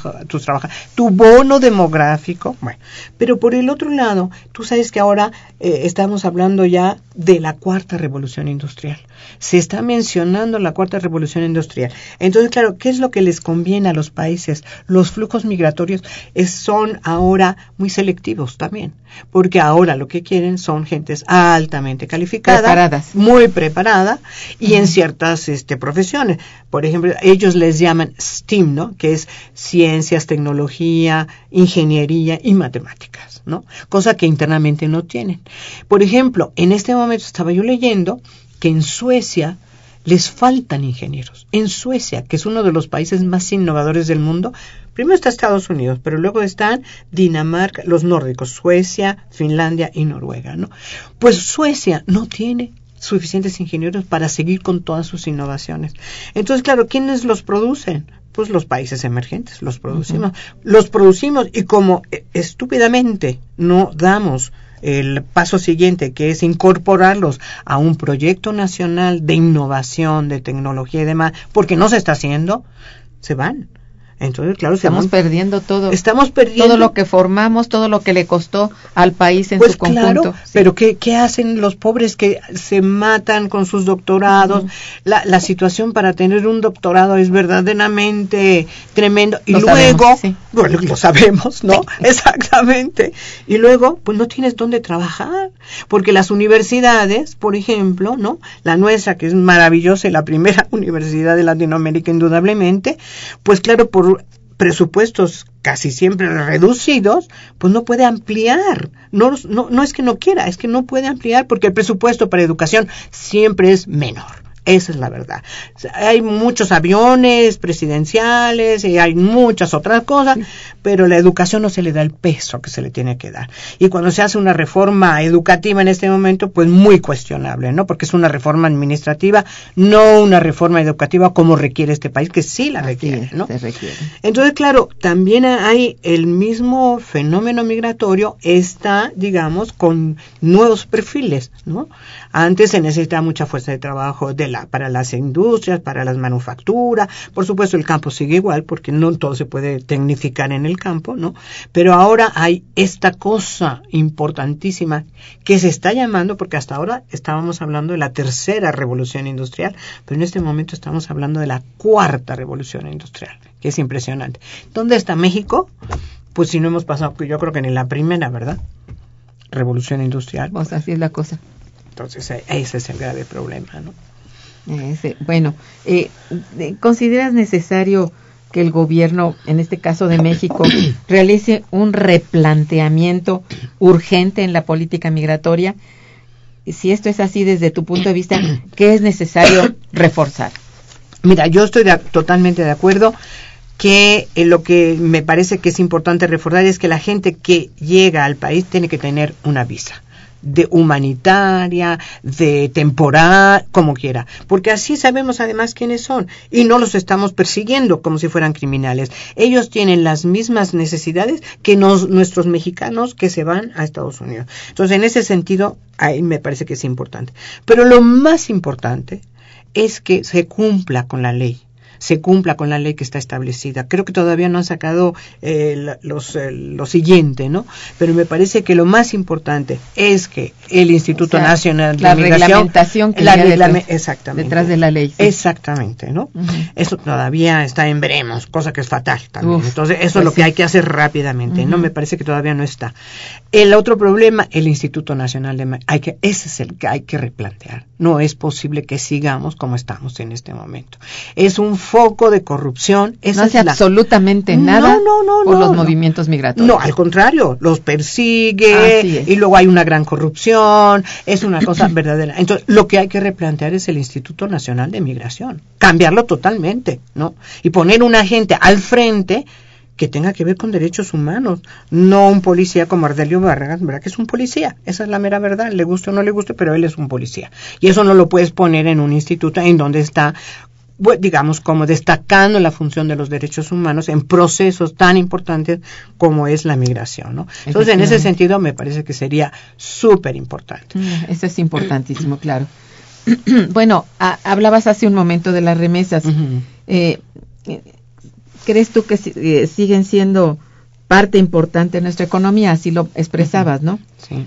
Speaker 4: bono demográfico. Bueno, pero por el otro lado, tú sabes que ahora estamos hablando ya de la cuarta revolución industrial. Se está mencionando la cuarta revolución industrial. Entonces, claro, ¿qué es lo que les conviene a los países? Los flujos migratorios son ahora muy selectivos también, porque ahora lo que quieren son gentes altamente calificadas, muy preparadas y en ciertas profesiones. Por ejemplo, ellos les llaman STEAM, ¿no? Que es ciencias, tecnología, ingeniería y matemáticas, ¿no? Cosa que internamente no tienen. Por ejemplo, en este momento estaba yo leyendo que en Suecia les faltan ingenieros. En Suecia, que es uno de los países más innovadores del mundo, primero está Estados Unidos, pero luego están Dinamarca, los nórdicos, Suecia, Finlandia y Noruega, ¿no? Pues Suecia no tiene suficientes ingenieros para seguir con todas sus innovaciones. Entonces, claro, ¿quiénes los producen? Pues los países emergentes, los producimos. Los producimos y como estúpidamente no damos el paso siguiente, que es incorporarlos a un proyecto nacional de innovación, de tecnología y demás, porque no se está haciendo, se van. Entonces, claro,
Speaker 3: estamos perdiendo todo.
Speaker 4: Estamos perdiendo
Speaker 3: todo lo que formamos, todo lo que le costó al país en su conjunto.
Speaker 4: Claro, sí. Pero ¿qué hacen los pobres que se matan con sus doctorados? La situación para tener un doctorado es verdaderamente tremendo. Y luego, bueno, lo sabemos, ¿no? Sí. Exactamente. Y luego, pues no tienes dónde trabajar, porque las universidades, por ejemplo, ¿no? La nuestra, que es maravillosa y la primera universidad de Latinoamérica indudablemente, pues claro, por presupuestos casi siempre reducidos, pues no puede ampliar. No es que no quiera, es que no puede ampliar porque el presupuesto para educación siempre es menor. Esa es la verdad. Hay muchos aviones presidenciales y hay muchas otras cosas, pero la educación no se le da el peso que se le tiene que dar. Y cuando se hace una reforma educativa en este momento, pues muy cuestionable, ¿no? Porque es una reforma administrativa, no una reforma educativa como requiere este país, que sí la requiere, ¿no?
Speaker 3: Se requiere.
Speaker 4: Entonces, claro, también hay el mismo fenómeno migratorio, está, digamos, con nuevos perfiles, ¿no? Antes se necesitaba mucha fuerza de trabajo de para las industrias, para las manufacturas. Por supuesto, el campo sigue igual, porque no todo se puede tecnificar en el campo, ¿no? Pero ahora hay esta cosa importantísima que se está llamando, porque hasta ahora estábamos hablando de la tercera revolución industrial, pero en este momento estamos hablando de la cuarta revolución industrial, que es impresionante. ¿Dónde está México? Pues si no hemos pasado, yo creo que ni la primera, ¿verdad? Revolución industrial.
Speaker 3: Pues así es la cosa.
Speaker 4: Entonces, ese es el grave problema, ¿no?
Speaker 3: Bueno, ¿consideras necesario que el gobierno, en este caso de México, realice un replanteamiento urgente en la política migratoria? Si esto es así, desde tu punto de vista, ¿qué es necesario reforzar?
Speaker 4: Mira, yo estoy totalmente de acuerdo que lo que me parece que es importante reforzar es que la gente que llega al país tiene que tener una visa, de humanitaria, de temporal, como quiera, porque así sabemos además quiénes son y no los estamos persiguiendo como si fueran criminales. Ellos tienen las mismas necesidades que nuestros mexicanos que se van a Estados Unidos. Entonces, en ese sentido, ahí me parece que es importante. Pero lo más importante es que se cumpla con la ley. Se cumpla con la ley que está establecida. Creo que todavía no han sacado lo siguiente, ¿no? Pero me parece que lo más importante es que el Instituto Nacional de Migración,
Speaker 3: reglamentación que
Speaker 4: exactamente,
Speaker 3: detrás de la ley. Sí.
Speaker 4: Exactamente, ¿no? Uh-huh. Eso todavía está en veremos, cosa que es fatal también. Entonces, eso
Speaker 3: pues
Speaker 4: es lo que hay que hacer rápidamente,
Speaker 3: uh-huh.
Speaker 4: ¿no? Me parece que todavía no está. El otro problema, el Instituto Nacional de Migración, ese es el que hay que replantear. No es posible que sigamos como estamos en este momento. Es un foco de corrupción.
Speaker 3: No hace absolutamente nada por los movimientos migratorios.
Speaker 4: No, al contrario, los persigue y luego hay una gran corrupción. Es una cosa verdadera. Entonces, lo que hay que replantear es el Instituto Nacional de Migración. Cambiarlo totalmente, ¿no? Y poner un agente al frente que tenga que ver con derechos humanos, no un policía como Ardelio Barragas, ¿verdad? Que es un policía, esa es la mera verdad, le guste o no le guste, pero él es un policía. Y eso no lo puedes poner en un instituto en donde está, digamos, como destacando la función de los derechos humanos en procesos tan importantes como es la migración, ¿no? Entonces, en ese sentido, me parece que sería súper importante.
Speaker 3: Eso es importantísimo, claro. Bueno, hablabas hace un momento de las remesas. Uh-huh. ¿Crees tú que siguen siendo parte importante de nuestra economía? Así lo expresabas, ¿no?
Speaker 4: Sí.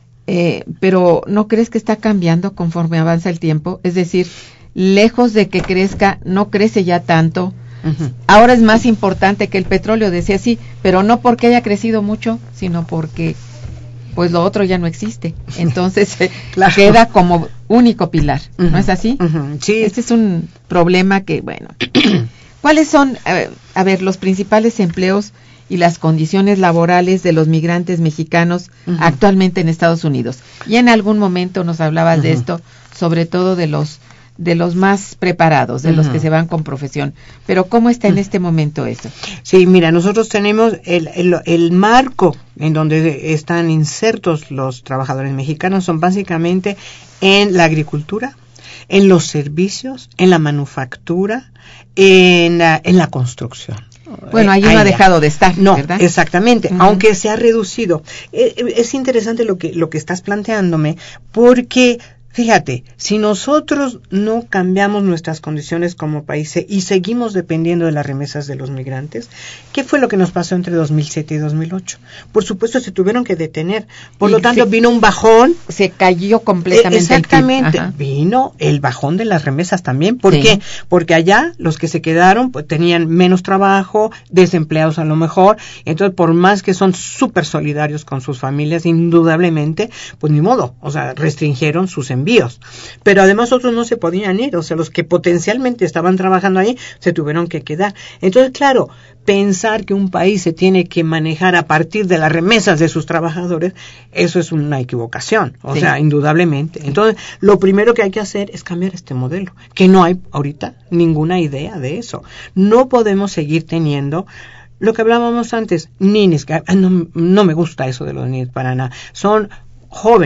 Speaker 3: Pero ¿no crees que está cambiando conforme avanza el tiempo? Es decir, lejos de que crezca, no crece ya tanto. Uh-huh. Ahora es más importante que el petróleo, decía así, pero no porque haya crecido mucho, sino porque pues lo otro ya no existe. Entonces claro. Queda como único pilar, uh-huh. ¿No es así?
Speaker 4: Uh-huh. Sí.
Speaker 3: Este es un problema que, bueno... ¿Cuáles son, los principales empleos y las condiciones laborales de los migrantes mexicanos uh-huh. actualmente en Estados Unidos? Y en algún momento nos hablabas uh-huh. de esto, sobre todo de los más preparados, de uh-huh. los que se van con profesión. Pero ¿cómo está en este momento eso?
Speaker 4: Sí, mira, nosotros tenemos el marco en donde están insertos los trabajadores mexicanos, son básicamente en la agricultura, en los servicios, en la manufactura, en la construcción.
Speaker 3: Bueno, ahí no ha dejado de estar,
Speaker 4: no,
Speaker 3: ¿verdad?
Speaker 4: Exactamente,
Speaker 3: Uh-huh.
Speaker 4: aunque se ha reducido. Es interesante lo que estás planteándome, porque fíjate, si nosotros no cambiamos nuestras condiciones como país y seguimos dependiendo de las remesas de los migrantes, ¿qué fue lo que nos pasó entre 2007 y 2008? Por supuesto, se tuvieron que detener. Por lo tanto, vino un bajón.
Speaker 3: Se cayó completamente.
Speaker 4: Exactamente. Vino el bajón de las remesas también. ¿Por qué? Porque allá los que se quedaron pues tenían menos trabajo, desempleados a lo mejor. Entonces, por más que son súper solidarios con sus familias, indudablemente, pues ni modo. O sea, restringieron sus envíos. Pero además otros no se podían ir, o sea, los que potencialmente estaban trabajando ahí se tuvieron que quedar. Entonces, claro, pensar que un país se tiene que manejar a partir de las remesas de sus trabajadores, eso es una equivocación, o sea, indudablemente. Entonces, lo primero que hay que hacer es cambiar este modelo, que no hay ahorita ninguna idea de eso. No podemos seguir teniendo lo que hablábamos antes, ninis, que no me gusta eso de los ninis para nada, son jóvenes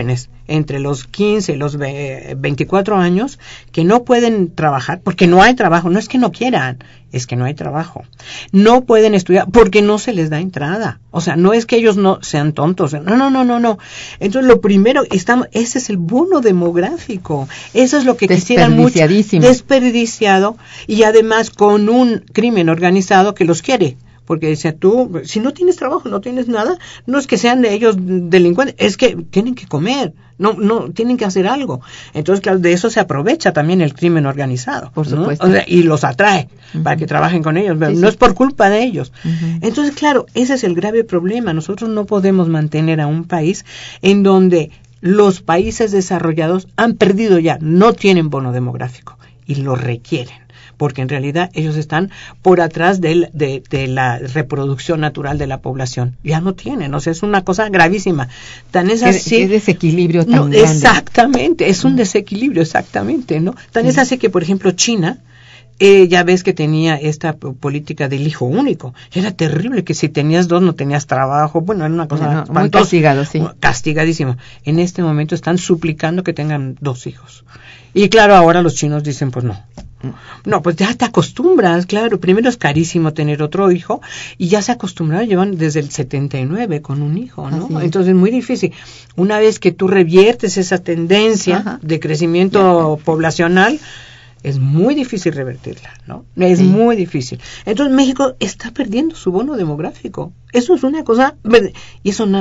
Speaker 4: entre los 15 y los 24 años que no pueden trabajar porque no hay trabajo, no es que no quieran, es que no hay trabajo. No pueden estudiar porque no se les da entrada. O sea, no es que ellos no sean tontos. No. Entonces, lo primero, ese es el bono demográfico. Eso es lo que quisieran mucho. Desperdiciado. Y además con un crimen organizado que los quiere. Porque dice, tú, si no tienes trabajo, no tienes nada, no es que sean de ellos delincuentes, es que tienen que comer, no, tienen que hacer algo. Entonces, claro, de eso se aprovecha también el crimen organizado.
Speaker 3: Por supuesto.
Speaker 4: ¿No? O sea, y los atrae para que trabajen con ellos, pero no es por culpa de ellos. Entonces, claro, ese es el grave problema. Nosotros no podemos mantener a un país en donde los países desarrollados han perdido ya, no tienen bono demográfico y lo requieren. Porque en realidad ellos están por atrás de la reproducción natural de la población. Ya no tienen, o sea, es una cosa gravísima. Tan es así...
Speaker 3: ¿Qué desequilibrio tan grande?
Speaker 4: Exactamente, es un desequilibrio, exactamente, ¿no? Tan es así que, por ejemplo, China, ya ves que tenía esta política del hijo único. Era terrible que si tenías 2 no tenías trabajo. Bueno, era una cosa
Speaker 3: muy castigado, sí.
Speaker 4: Castigadísimo. En este momento están suplicando que tengan 2 hijos. Y claro, ahora los chinos dicen, pues no, pues ya te acostumbras, claro. Primero es carísimo tener otro hijo y ya se acostumbraron, llevan desde el 79 con un hijo, ¿no? Entonces es muy difícil. Una vez que tú reviertes esa tendencia de crecimiento poblacional, es muy difícil revertirla, ¿no? Es muy difícil. Entonces México está perdiendo su bono demográfico. Eso es una cosa, y eso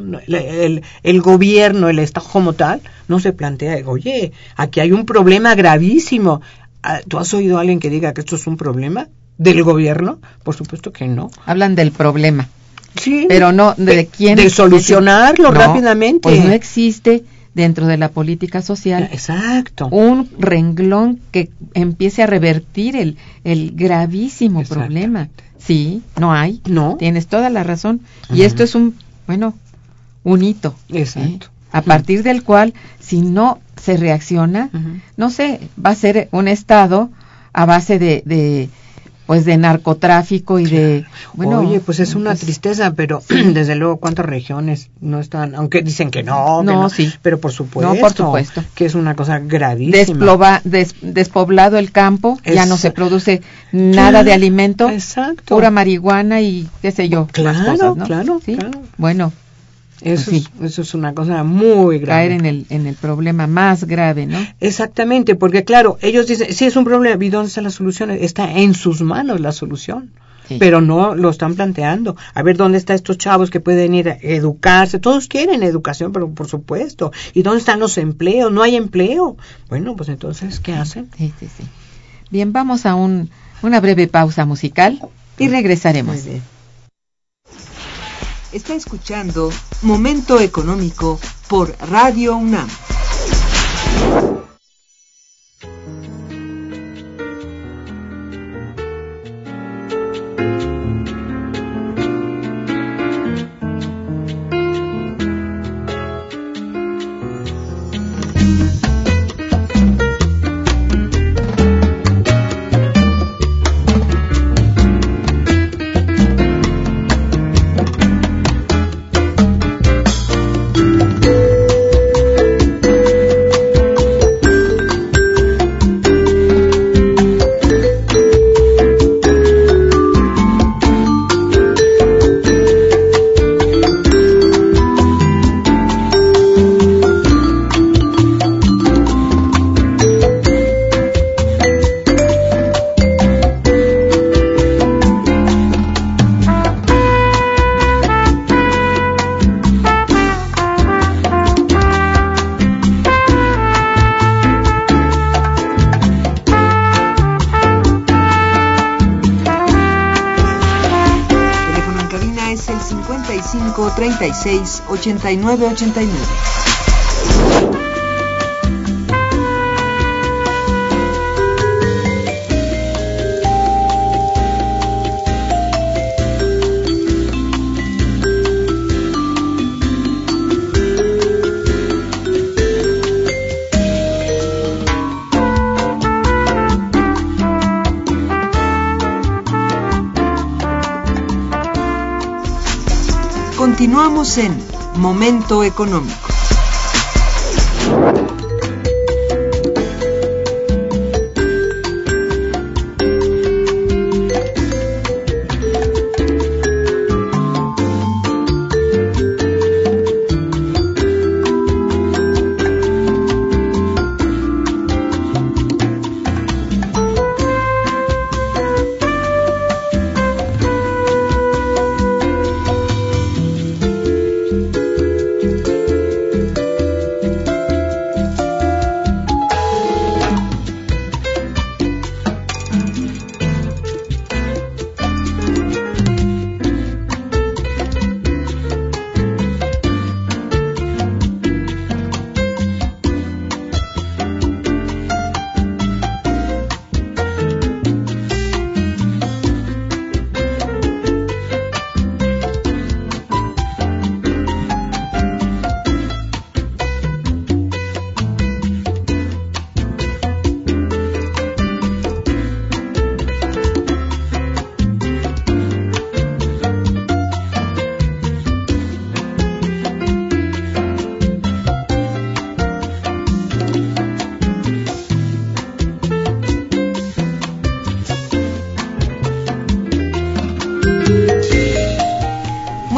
Speaker 4: el gobierno, el Estado como tal, no se plantea, oye, aquí hay un problema gravísimo. ¿Tú has oído a alguien que diga que esto es un problema del gobierno? Por supuesto que no.
Speaker 3: Hablan del problema.
Speaker 4: Sí.
Speaker 3: Pero no de quién.
Speaker 4: De solucionarlo rápidamente.
Speaker 3: Pues no existe dentro de la política social.
Speaker 4: Exacto.
Speaker 3: Un renglón que empiece a revertir el gravísimo problema. Sí, no hay.
Speaker 4: No.
Speaker 3: Tienes toda la razón. Y esto es un hito.
Speaker 4: Exacto.
Speaker 3: A partir del cual, si no se reacciona, no sé, va a ser un estado a base de narcotráfico y de... Bueno,
Speaker 4: oye, pues es una tristeza, pero desde luego, ¿cuántas regiones no están? Aunque dicen que no,
Speaker 3: sí.
Speaker 4: Pero por supuesto, que es una cosa gravísima.
Speaker 3: Despoblado el campo, ya no se produce nada de alimento, pura marihuana y qué sé yo.
Speaker 4: Claro,
Speaker 3: claro. Bueno,
Speaker 4: eso es una cosa muy grave.
Speaker 3: Caer en el problema más grave, ¿no?
Speaker 4: Exactamente, porque claro, ellos dicen, sí es un problema, ¿y dónde está la solución? Está en sus manos la solución, pero no lo están planteando. A ver, ¿dónde están estos chavos que pueden ir a educarse? Todos quieren educación, pero por supuesto. ¿Y dónde están los empleos? No hay empleo. Bueno, pues entonces, ¿qué hacen?
Speaker 3: Sí. Bien, vamos a una breve pausa musical y regresaremos.
Speaker 4: Muy bien.
Speaker 1: Está escuchando Momento Económico por Radio UNAM. Es el 55 36 89 89. Continuamos en Momento Económico.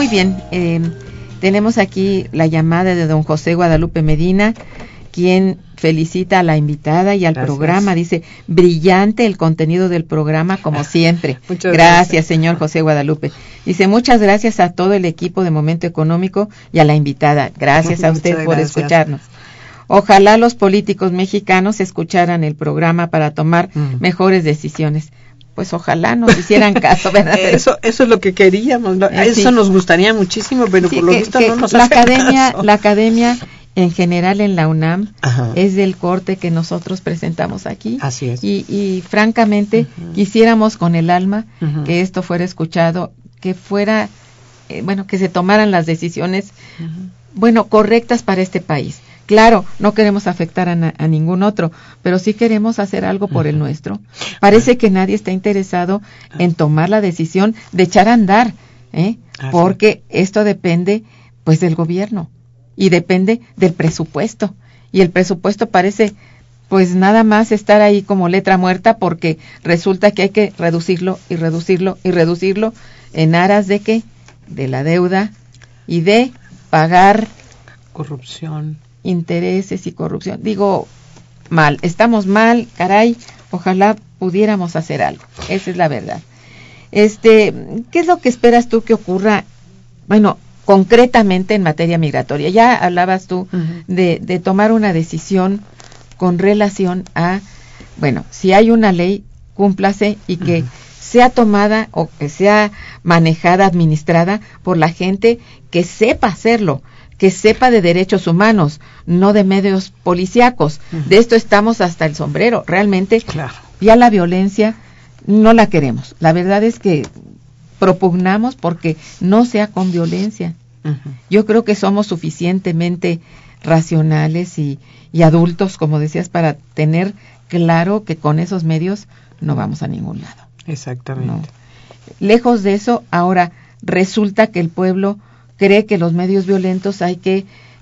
Speaker 3: muy bien. Tenemos aquí la llamada de don José Guadalupe Medina, quien felicita a la invitada y al programa. Dice, brillante el contenido del programa como siempre.
Speaker 4: Muchas
Speaker 3: gracias, señor José Guadalupe. Dice, muchas gracias a todo el equipo de Momento Económico y a la invitada. Gracias a usted por escucharnos. Ojalá los políticos mexicanos escucharan el programa para tomar mejores decisiones. Pues ojalá nos hicieran caso, ¿verdad?
Speaker 4: Eso es lo que queríamos, ¿no? Eso nos gustaría muchísimo, pero por lo visto no nos hace caso.
Speaker 3: La academia en general en la UNAM es del corte que nosotros presentamos aquí.
Speaker 4: Así es.
Speaker 3: Y francamente quisiéramos con el alma que esto fuera escuchado, que fuera, que se tomaran las decisiones, correctas para este país. Claro, no queremos afectar a ningún otro, pero sí queremos hacer algo por el nuestro. Parece que nadie está interesado en tomar la decisión de echar a andar, porque esto depende pues del gobierno y depende del presupuesto. Y el presupuesto parece pues nada más estar ahí como letra muerta, porque resulta que hay que reducirlo y reducirlo y reducirlo en aras de ¿qué? De la deuda y de pagar
Speaker 4: corrupción,
Speaker 3: intereses y corrupción. Digo, mal, estamos mal, caray, ojalá pudiéramos hacer algo. Esa es la verdad. ¿Qué es lo que esperas tú que ocurra, concretamente en materia migratoria? Ya hablabas tú de tomar una decisión con relación a, si hay una ley, cúmplase y que sea tomada o que sea manejada, administrada por la gente que sepa hacerlo, que sepa de derechos humanos, no de medios policíacos. De esto estamos hasta el sombrero. Realmente, ya la violencia no la queremos. La verdad es que propugnamos porque no sea con violencia. Yo creo que somos suficientemente racionales y adultos, como decías, para tener claro que con esos medios no vamos a ningún lado.
Speaker 4: Exactamente.
Speaker 3: No. Lejos de eso, ahora resulta que el pueblo cree que los medios violentos hay que,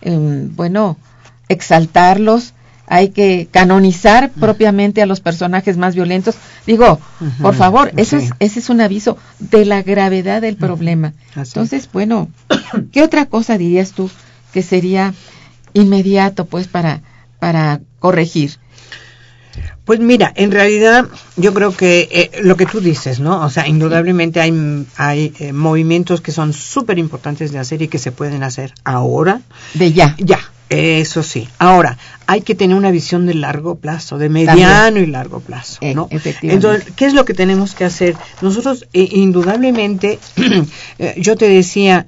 Speaker 3: exaltarlos, hay que canonizar propiamente a los personajes más violentos. Digo, por favor, ese es un aviso de la gravedad del problema. Entonces, ¿qué otra cosa dirías tú que sería inmediato, pues, para corregir?
Speaker 4: Pues mira, en realidad yo creo que lo que tú dices, ¿no? O sea, indudablemente hay movimientos que son súper importantes de hacer y que se pueden hacer ahora.
Speaker 3: Ya,
Speaker 4: eso sí. Ahora, hay que tener una visión de largo plazo, de mediano y largo plazo, ¿no?
Speaker 3: Efectivamente.
Speaker 4: Entonces, ¿qué es lo que tenemos que hacer? Nosotros, indudablemente, yo te decía,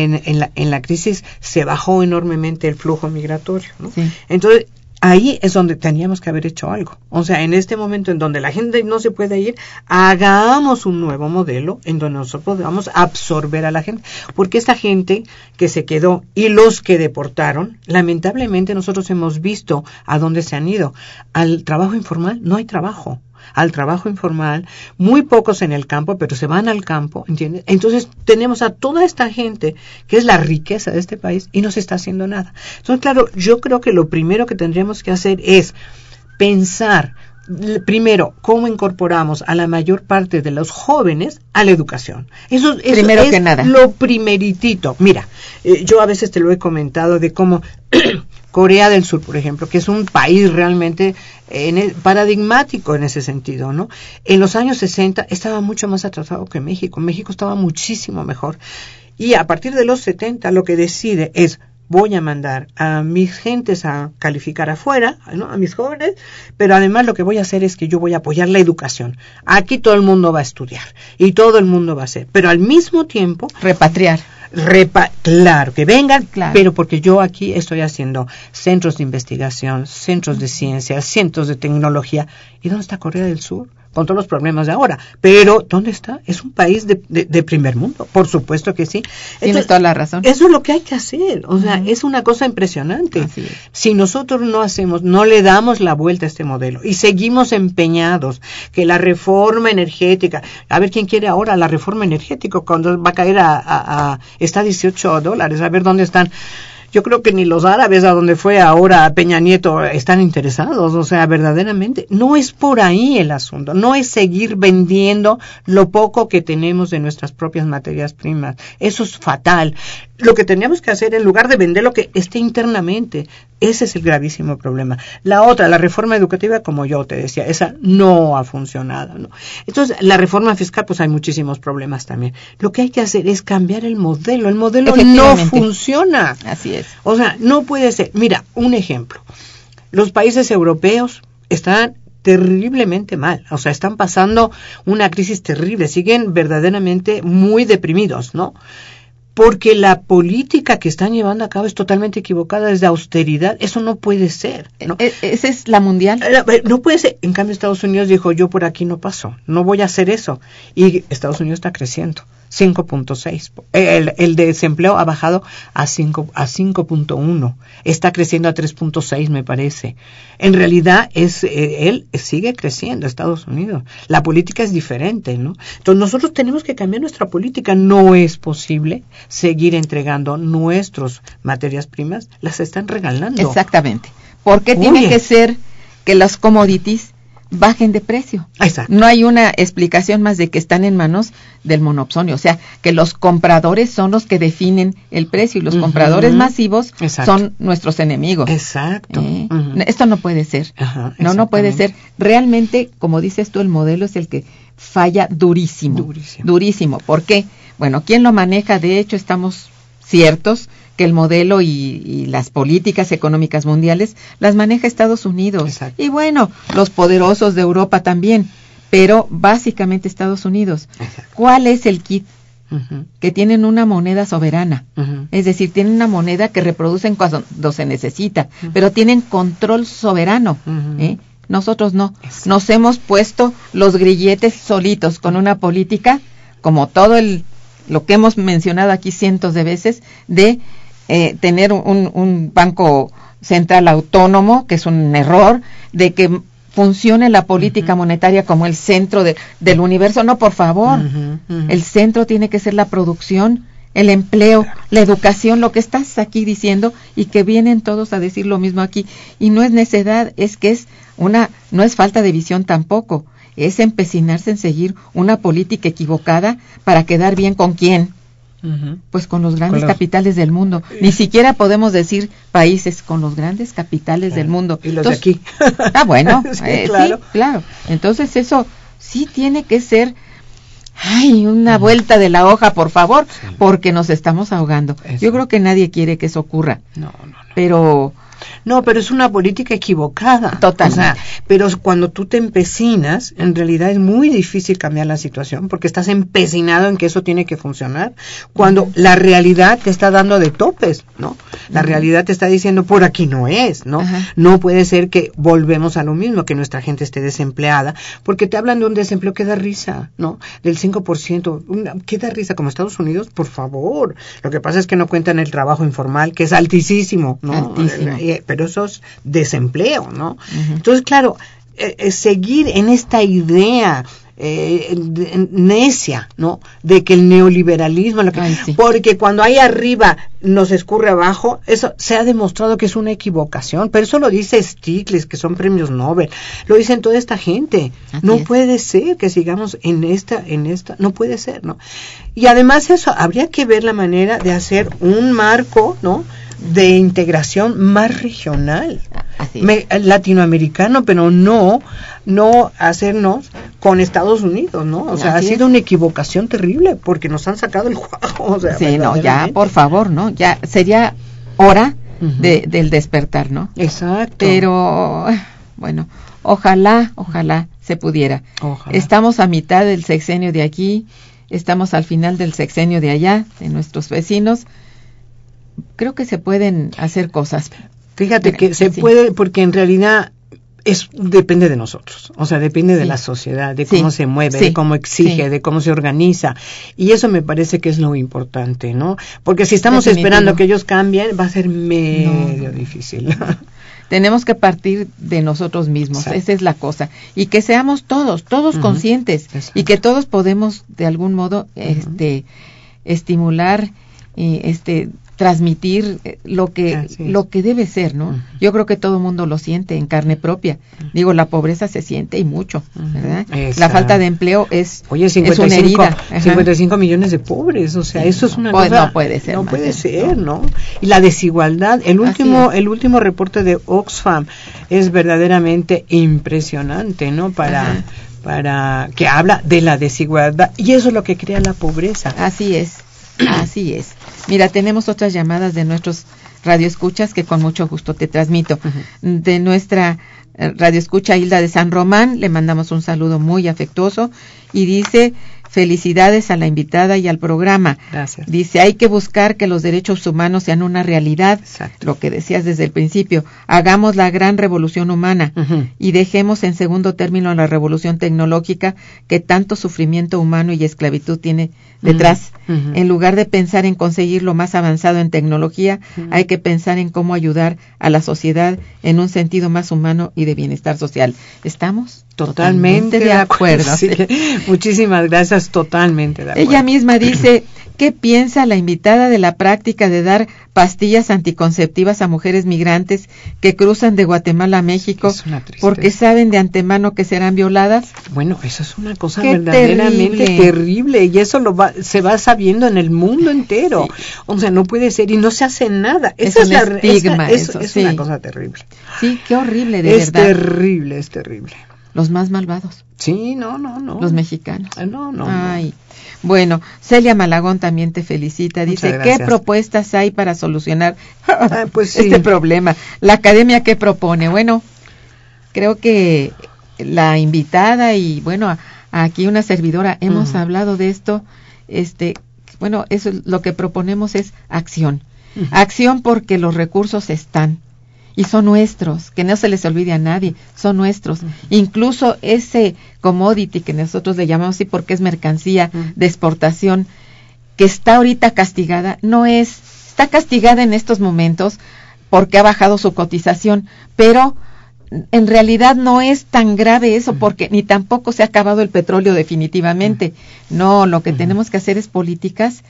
Speaker 4: en la crisis se bajó enormemente el flujo migratorio, ¿no?
Speaker 3: Sí.
Speaker 4: Entonces, ahí es donde teníamos que haber hecho algo. O sea, en este momento en donde la gente no se puede ir, hagamos un nuevo modelo en donde nosotros podamos absorber a la gente. Porque esta gente que se quedó y los que deportaron, lamentablemente nosotros hemos visto a dónde se han ido. Al trabajo informal no hay trabajo. Al trabajo informal, muy pocos en el campo, pero se van al campo, ¿entiendes? Entonces tenemos a toda esta gente que es la riqueza de este país y no se está haciendo nada. Entonces, claro, yo creo que lo primero que tendríamos que hacer es pensar, primero, cómo incorporamos a la mayor parte de los jóvenes a la educación. Eso
Speaker 3: primero
Speaker 4: es
Speaker 3: que nada.
Speaker 4: Lo primeritito. Mira, yo a veces te lo he comentado de cómo Corea del Sur, por ejemplo, que es un país realmente paradigmático en ese sentido, ¿no? En los años 60 estaba mucho más atrasado que México. México estaba muchísimo mejor. Y a partir de los 70 lo que decide es: voy a mandar a mis gentes a calificar afuera, ¿no? A mis jóvenes, pero además lo que voy a hacer es que yo voy a apoyar la educación. Aquí todo el mundo va a estudiar y todo el mundo va a hacer, pero al mismo tiempo
Speaker 3: repatriar.
Speaker 4: Claro, que vengan, pero porque yo aquí estoy haciendo centros de investigación, centros de ciencia, centros de tecnología. ¿Y dónde está Corea del Sur? Con todos los problemas de ahora. Pero, ¿dónde está? Es un país de primer mundo. Por supuesto que sí.
Speaker 3: Tienes toda la razón.
Speaker 4: Eso es lo que hay que hacer. O sea, es una cosa impresionante.
Speaker 3: Así es.
Speaker 4: Si nosotros no le damos la vuelta a este modelo y seguimos empeñados que la reforma energética, a ver quién quiere ahora la reforma energética cuando va a caer está a $18, a ver dónde están. yo creo que ni los árabes, a donde fue ahora Peña Nieto, están interesados, o sea, verdaderamente. No es por ahí el asunto, no es seguir vendiendo lo poco que tenemos de nuestras propias materias primas. Eso es fatal. Lo que teníamos que hacer, en lugar de vender lo que esté internamente, ese es el gravísimo problema. La otra, la reforma educativa, como yo te decía, esa no ha funcionado, ¿no? Entonces, la reforma fiscal, pues hay muchísimos problemas también. Lo que hay que hacer es cambiar el modelo no funciona.
Speaker 3: Así es.
Speaker 4: O sea, no puede ser. Mira, un ejemplo. Los países europeos están terriblemente mal, o sea, están pasando una crisis terrible, siguen verdaderamente muy deprimidos, ¿no? Porque la política que están llevando a cabo es totalmente equivocada, desde austeridad. Eso no puede ser, ¿no?
Speaker 3: ¿Esa es la mundial?
Speaker 4: No puede ser. En cambio, Estados Unidos dijo, yo por aquí no paso, no voy a hacer eso. Y Estados Unidos está creciendo, 5.6. El desempleo ha bajado a 5.1. Está creciendo a 3.6, me parece. En realidad, él sigue creciendo, Estados Unidos. La política es diferente, ¿no? Entonces, nosotros tenemos que cambiar nuestra política. No es posible seguir entregando nuestras materias primas, las están regalando.
Speaker 3: Exactamente. ¿Por qué tiene que ser que las commodities bajen de precio?
Speaker 4: Exacto.
Speaker 3: No hay una explicación más de que están en manos del monopsonio, o sea, que los compradores son los que definen el precio y los compradores masivos son nuestros enemigos.
Speaker 4: Exacto.
Speaker 3: Esto no puede ser. No puede ser. Realmente, como dices tú, el modelo es el que falla durísimo. ¿Por qué? Bueno, ¿quién lo maneja? De hecho, estamos ciertos que el modelo y las políticas económicas mundiales las maneja Estados Unidos.
Speaker 4: Exacto.
Speaker 3: Y bueno, los poderosos de Europa también, pero básicamente Estados Unidos.
Speaker 4: Exacto.
Speaker 3: ¿Cuál es el kit? Que tienen una moneda soberana, es decir, tienen una moneda que reproducen cuando se necesita, pero tienen control soberano. Nosotros no. Nos hemos puesto los grilletes solitos con una política, como todo lo que hemos mencionado aquí cientos de veces, de tener un banco central autónomo, que es un error, de que funcione la política monetaria como el centro del universo. No, por favor. El centro tiene que ser la producción, el empleo, la educación, lo que estás aquí diciendo, y que vienen todos a decir lo mismo aquí. Y no es necedad, es que no es falta de visión tampoco, es empecinarse en seguir una política equivocada para quedar bien ¿con quién? Pues con los grandes capitales del mundo. Ni siquiera podemos decir países, con los grandes capitales del mundo.
Speaker 4: Y los de aquí.
Speaker 3: Bueno,
Speaker 4: sí, claro.
Speaker 3: Sí, claro. Entonces eso sí tiene que ser una vuelta de la hoja, por favor, porque nos estamos ahogando. Yo creo que nadie quiere que eso ocurra.
Speaker 4: No.
Speaker 3: Pero
Speaker 4: es una política equivocada.
Speaker 3: Total.
Speaker 4: O sea, pero cuando tú te empecinas, en realidad es muy difícil cambiar la situación, porque estás empecinado en que eso tiene que funcionar, cuando la realidad te está dando de topes, ¿no? La realidad te está diciendo, por aquí no es, ¿no? No puede ser que volvemos a lo mismo, que nuestra gente esté desempleada, porque te hablan de un desempleo que da risa, ¿no? Del 5%, ¿qué da risa? Como Estados Unidos, por favor. Lo que pasa es que no cuentan el trabajo informal, que es altísimo, ¿no?
Speaker 3: Altísimo.
Speaker 4: Pero eso es desempleo, ¿no? Entonces, claro, seguir en esta idea necia, ¿no? De que el neoliberalismo, porque cuando hay arriba nos escurre abajo, eso se ha demostrado que es una equivocación, pero eso lo dice Stiglitz, que son premios Nobel, lo dicen toda esta gente. No puede ser que sigamos en esta, no puede ser, ¿no? Y además eso, habría que ver la manera de hacer un marco, ¿no?, de integración más regional, latinoamericano, pero no hacernos con Estados Unidos, ¿no? O sea, ha sido una equivocación terrible, porque nos han sacado el cuajo. O sea,
Speaker 3: ya, por favor, ¿no? Ya sería hora del despertar, ¿no?
Speaker 4: Exacto.
Speaker 3: Pero, bueno, ojalá se pudiera.
Speaker 4: Ojalá.
Speaker 3: Estamos a mitad del sexenio de aquí, estamos al final del sexenio de allá, de nuestros vecinos. Creo que se pueden hacer cosas.
Speaker 4: Fíjate que se puede, porque en realidad depende de nosotros, o sea, depende de la sociedad, de cómo se mueve, de cómo exige, de cómo se organiza, y eso me parece que es lo importante, ¿no? Porque si estamos esperando que ellos cambien, va a ser medio difícil.
Speaker 3: Tenemos que partir de nosotros mismos, esa es la cosa, y que seamos todos conscientes, y que todos podemos de algún modo estimular transmitir lo que debe ser, ¿no?
Speaker 4: Uh-huh.
Speaker 3: Yo creo que todo el mundo lo siente en carne propia. Uh-huh. Digo, la pobreza se siente y mucho, ¿verdad?
Speaker 4: Esa.
Speaker 3: La falta de empleo es una
Speaker 4: 55,
Speaker 3: herida.
Speaker 4: 55 millones de pobres, o sea, eso es una cosa...
Speaker 3: No puede ser.
Speaker 4: No puede ser, ¿no? Y la desigualdad, el último reporte de Oxfam es verdaderamente impresionante, ¿no? Para que habla de la desigualdad, y eso es lo que crea la pobreza.
Speaker 3: Así es. Mira, tenemos otras llamadas de nuestros radioescuchas que con mucho gusto te transmito. Uh-huh. De nuestra radioescucha Hilda de San Román, le mandamos un saludo muy afectuoso y dice: felicidades a la invitada y al programa.
Speaker 4: Gracias.
Speaker 3: Dice, hay que buscar que los derechos humanos sean una realidad.
Speaker 4: Exacto.
Speaker 3: Lo que decías desde el principio. Hagamos la gran revolución humana y dejemos en segundo término la revolución tecnológica que tanto sufrimiento humano y esclavitud tiene detrás. En lugar de pensar en conseguir lo más avanzado en tecnología, hay que pensar en cómo ayudar a la sociedad en un sentido más humano y de bienestar social. ¿Estamos?
Speaker 4: Totalmente de acuerdo. Sí. Muchísimas gracias, totalmente de acuerdo.
Speaker 3: Ella misma dice, ¿qué piensa la invitada de la práctica de dar pastillas anticonceptivas a mujeres migrantes que cruzan de Guatemala a México porque saben de antemano que serán violadas?
Speaker 4: Bueno, eso es una cosa verdaderamente terrible y eso se va sabiendo en el mundo entero. Sí. O sea, no puede ser y no se hace nada. Eso es un estigma. Es una cosa terrible.
Speaker 3: Sí, qué horrible, de verdad.
Speaker 4: Es terrible.
Speaker 3: Los más malvados.
Speaker 4: Sí, no.
Speaker 3: Los mexicanos.
Speaker 4: No.
Speaker 3: Ay. Bueno, Celia Malagón también te felicita. Dice, ¿qué propuestas hay para solucionar este problema? La academia, ¿qué propone? Bueno, creo que la invitada y, bueno, aquí una servidora hemos hablado de esto. Bueno, eso lo que proponemos es acción. Acción porque los recursos están. Y son nuestros, que no se les olvide a nadie, son nuestros. Incluso ese commodity que nosotros le llamamos así porque es mercancía de exportación, que está ahorita castigada, está castigada en estos momentos porque ha bajado su cotización, pero en realidad no es tan grave eso porque ni tampoco se ha acabado el petróleo definitivamente. No, lo que tenemos que hacer es políticas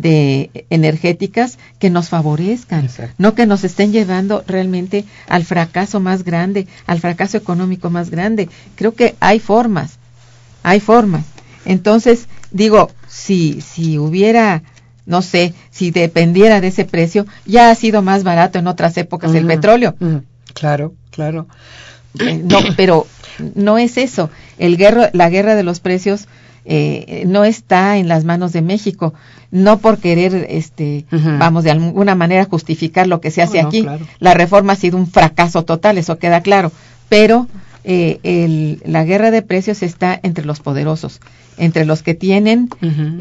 Speaker 3: energéticas que nos favorezcan. Exacto. No que nos estén llevando realmente al fracaso más grande, al fracaso económico más grande. Creo que hay formas. Entonces, digo, si hubiera, no sé, si dependiera de ese precio, ya ha sido más barato en otras épocas el petróleo.
Speaker 4: Claro.
Speaker 3: No, pero no es eso. La guerra de los precios no está en las manos de México, no por querer, vamos, de alguna manera justificar lo que se hace aquí. Claro. La reforma ha sido un fracaso total, eso queda claro, pero la guerra de precios está entre los poderosos, entre los que tienen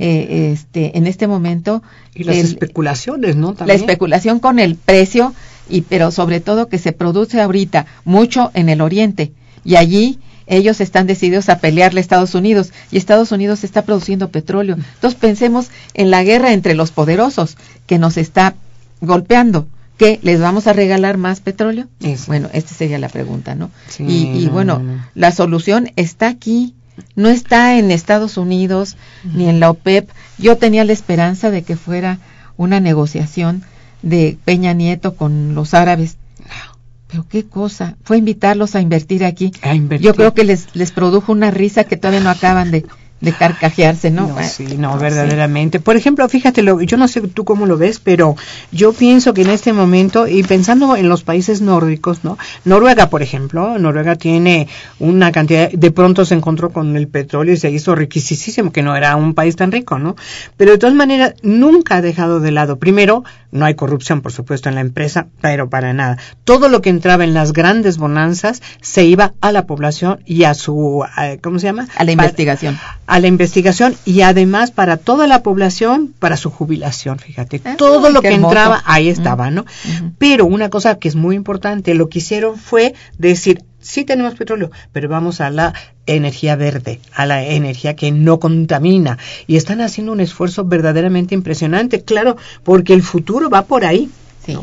Speaker 3: en este momento
Speaker 4: y las especulaciones, ¿no? También.
Speaker 3: La especulación con el precio pero sobre todo que se produce ahorita mucho en el oriente y allí ellos están decididos a pelearle a Estados Unidos y Estados Unidos está produciendo petróleo. Entonces pensemos en la guerra entre los poderosos que nos está golpeando. ¿Qué? ¿Les vamos a regalar más petróleo? Eso. Bueno, esta sería la pregunta, ¿no? Sí, y la solución está aquí, no está en Estados Unidos ni en la OPEP. Yo tenía la esperanza de que fuera una negociación de Peña Nieto con los árabes. Pero qué cosa, fue invitarlos a invertir aquí. Yo creo que les produjo una risa que todavía no acaban de carcajearse, ¿no?
Speaker 4: Verdaderamente. Por ejemplo, fíjate, yo no sé tú cómo lo ves, pero yo pienso que en este momento, y pensando en los países nórdicos, ¿no? Noruega, por ejemplo, Noruega tiene una cantidad, de pronto se encontró con el petróleo y se hizo riquísimo, que no era un país tan rico, ¿no? Pero de todas maneras, nunca ha dejado de lado. Primero, no hay corrupción, por supuesto, en la empresa, pero para nada. Todo lo que entraba en las grandes bonanzas se iba a la población y a su, ¿cómo se llama?
Speaker 3: A la investigación.
Speaker 4: A la investigación y además para toda la población, para su jubilación, fíjate, todo lo que entraba ahí estaba, ¿no? Pero una cosa que es muy importante, lo que hicieron fue decir, sí tenemos petróleo, pero vamos a la energía verde, a la energía que no contamina, y están haciendo un esfuerzo verdaderamente impresionante, claro, porque el futuro va por ahí, ¿no?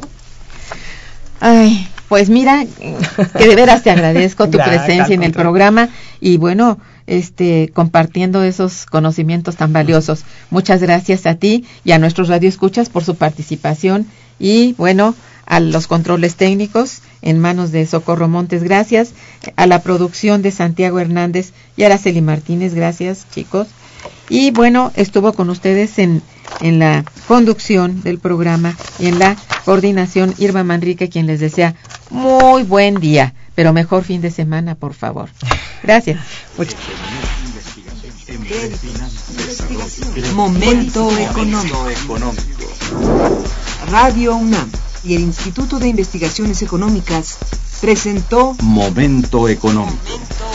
Speaker 3: Ay, pues mira, que de veras te agradezco tu presencia en el programa, y bueno, compartiendo esos conocimientos tan valiosos. Muchas gracias a ti y a nuestros radioescuchas por su participación y bueno, a los controles técnicos en manos de Socorro Montes, gracias, a la producción de Santiago Hernández y Araceli Martínez, gracias chicos. Y bueno, estuvo con ustedes en la conducción del programa y en la coordinación Irma Manrique, quien les desea muy buen día, pero mejor fin de semana, por favor. Gracias.
Speaker 1: Momento económico. Radio UNAM y el Instituto de Investigaciones Económicas presentó
Speaker 2: Momento económico.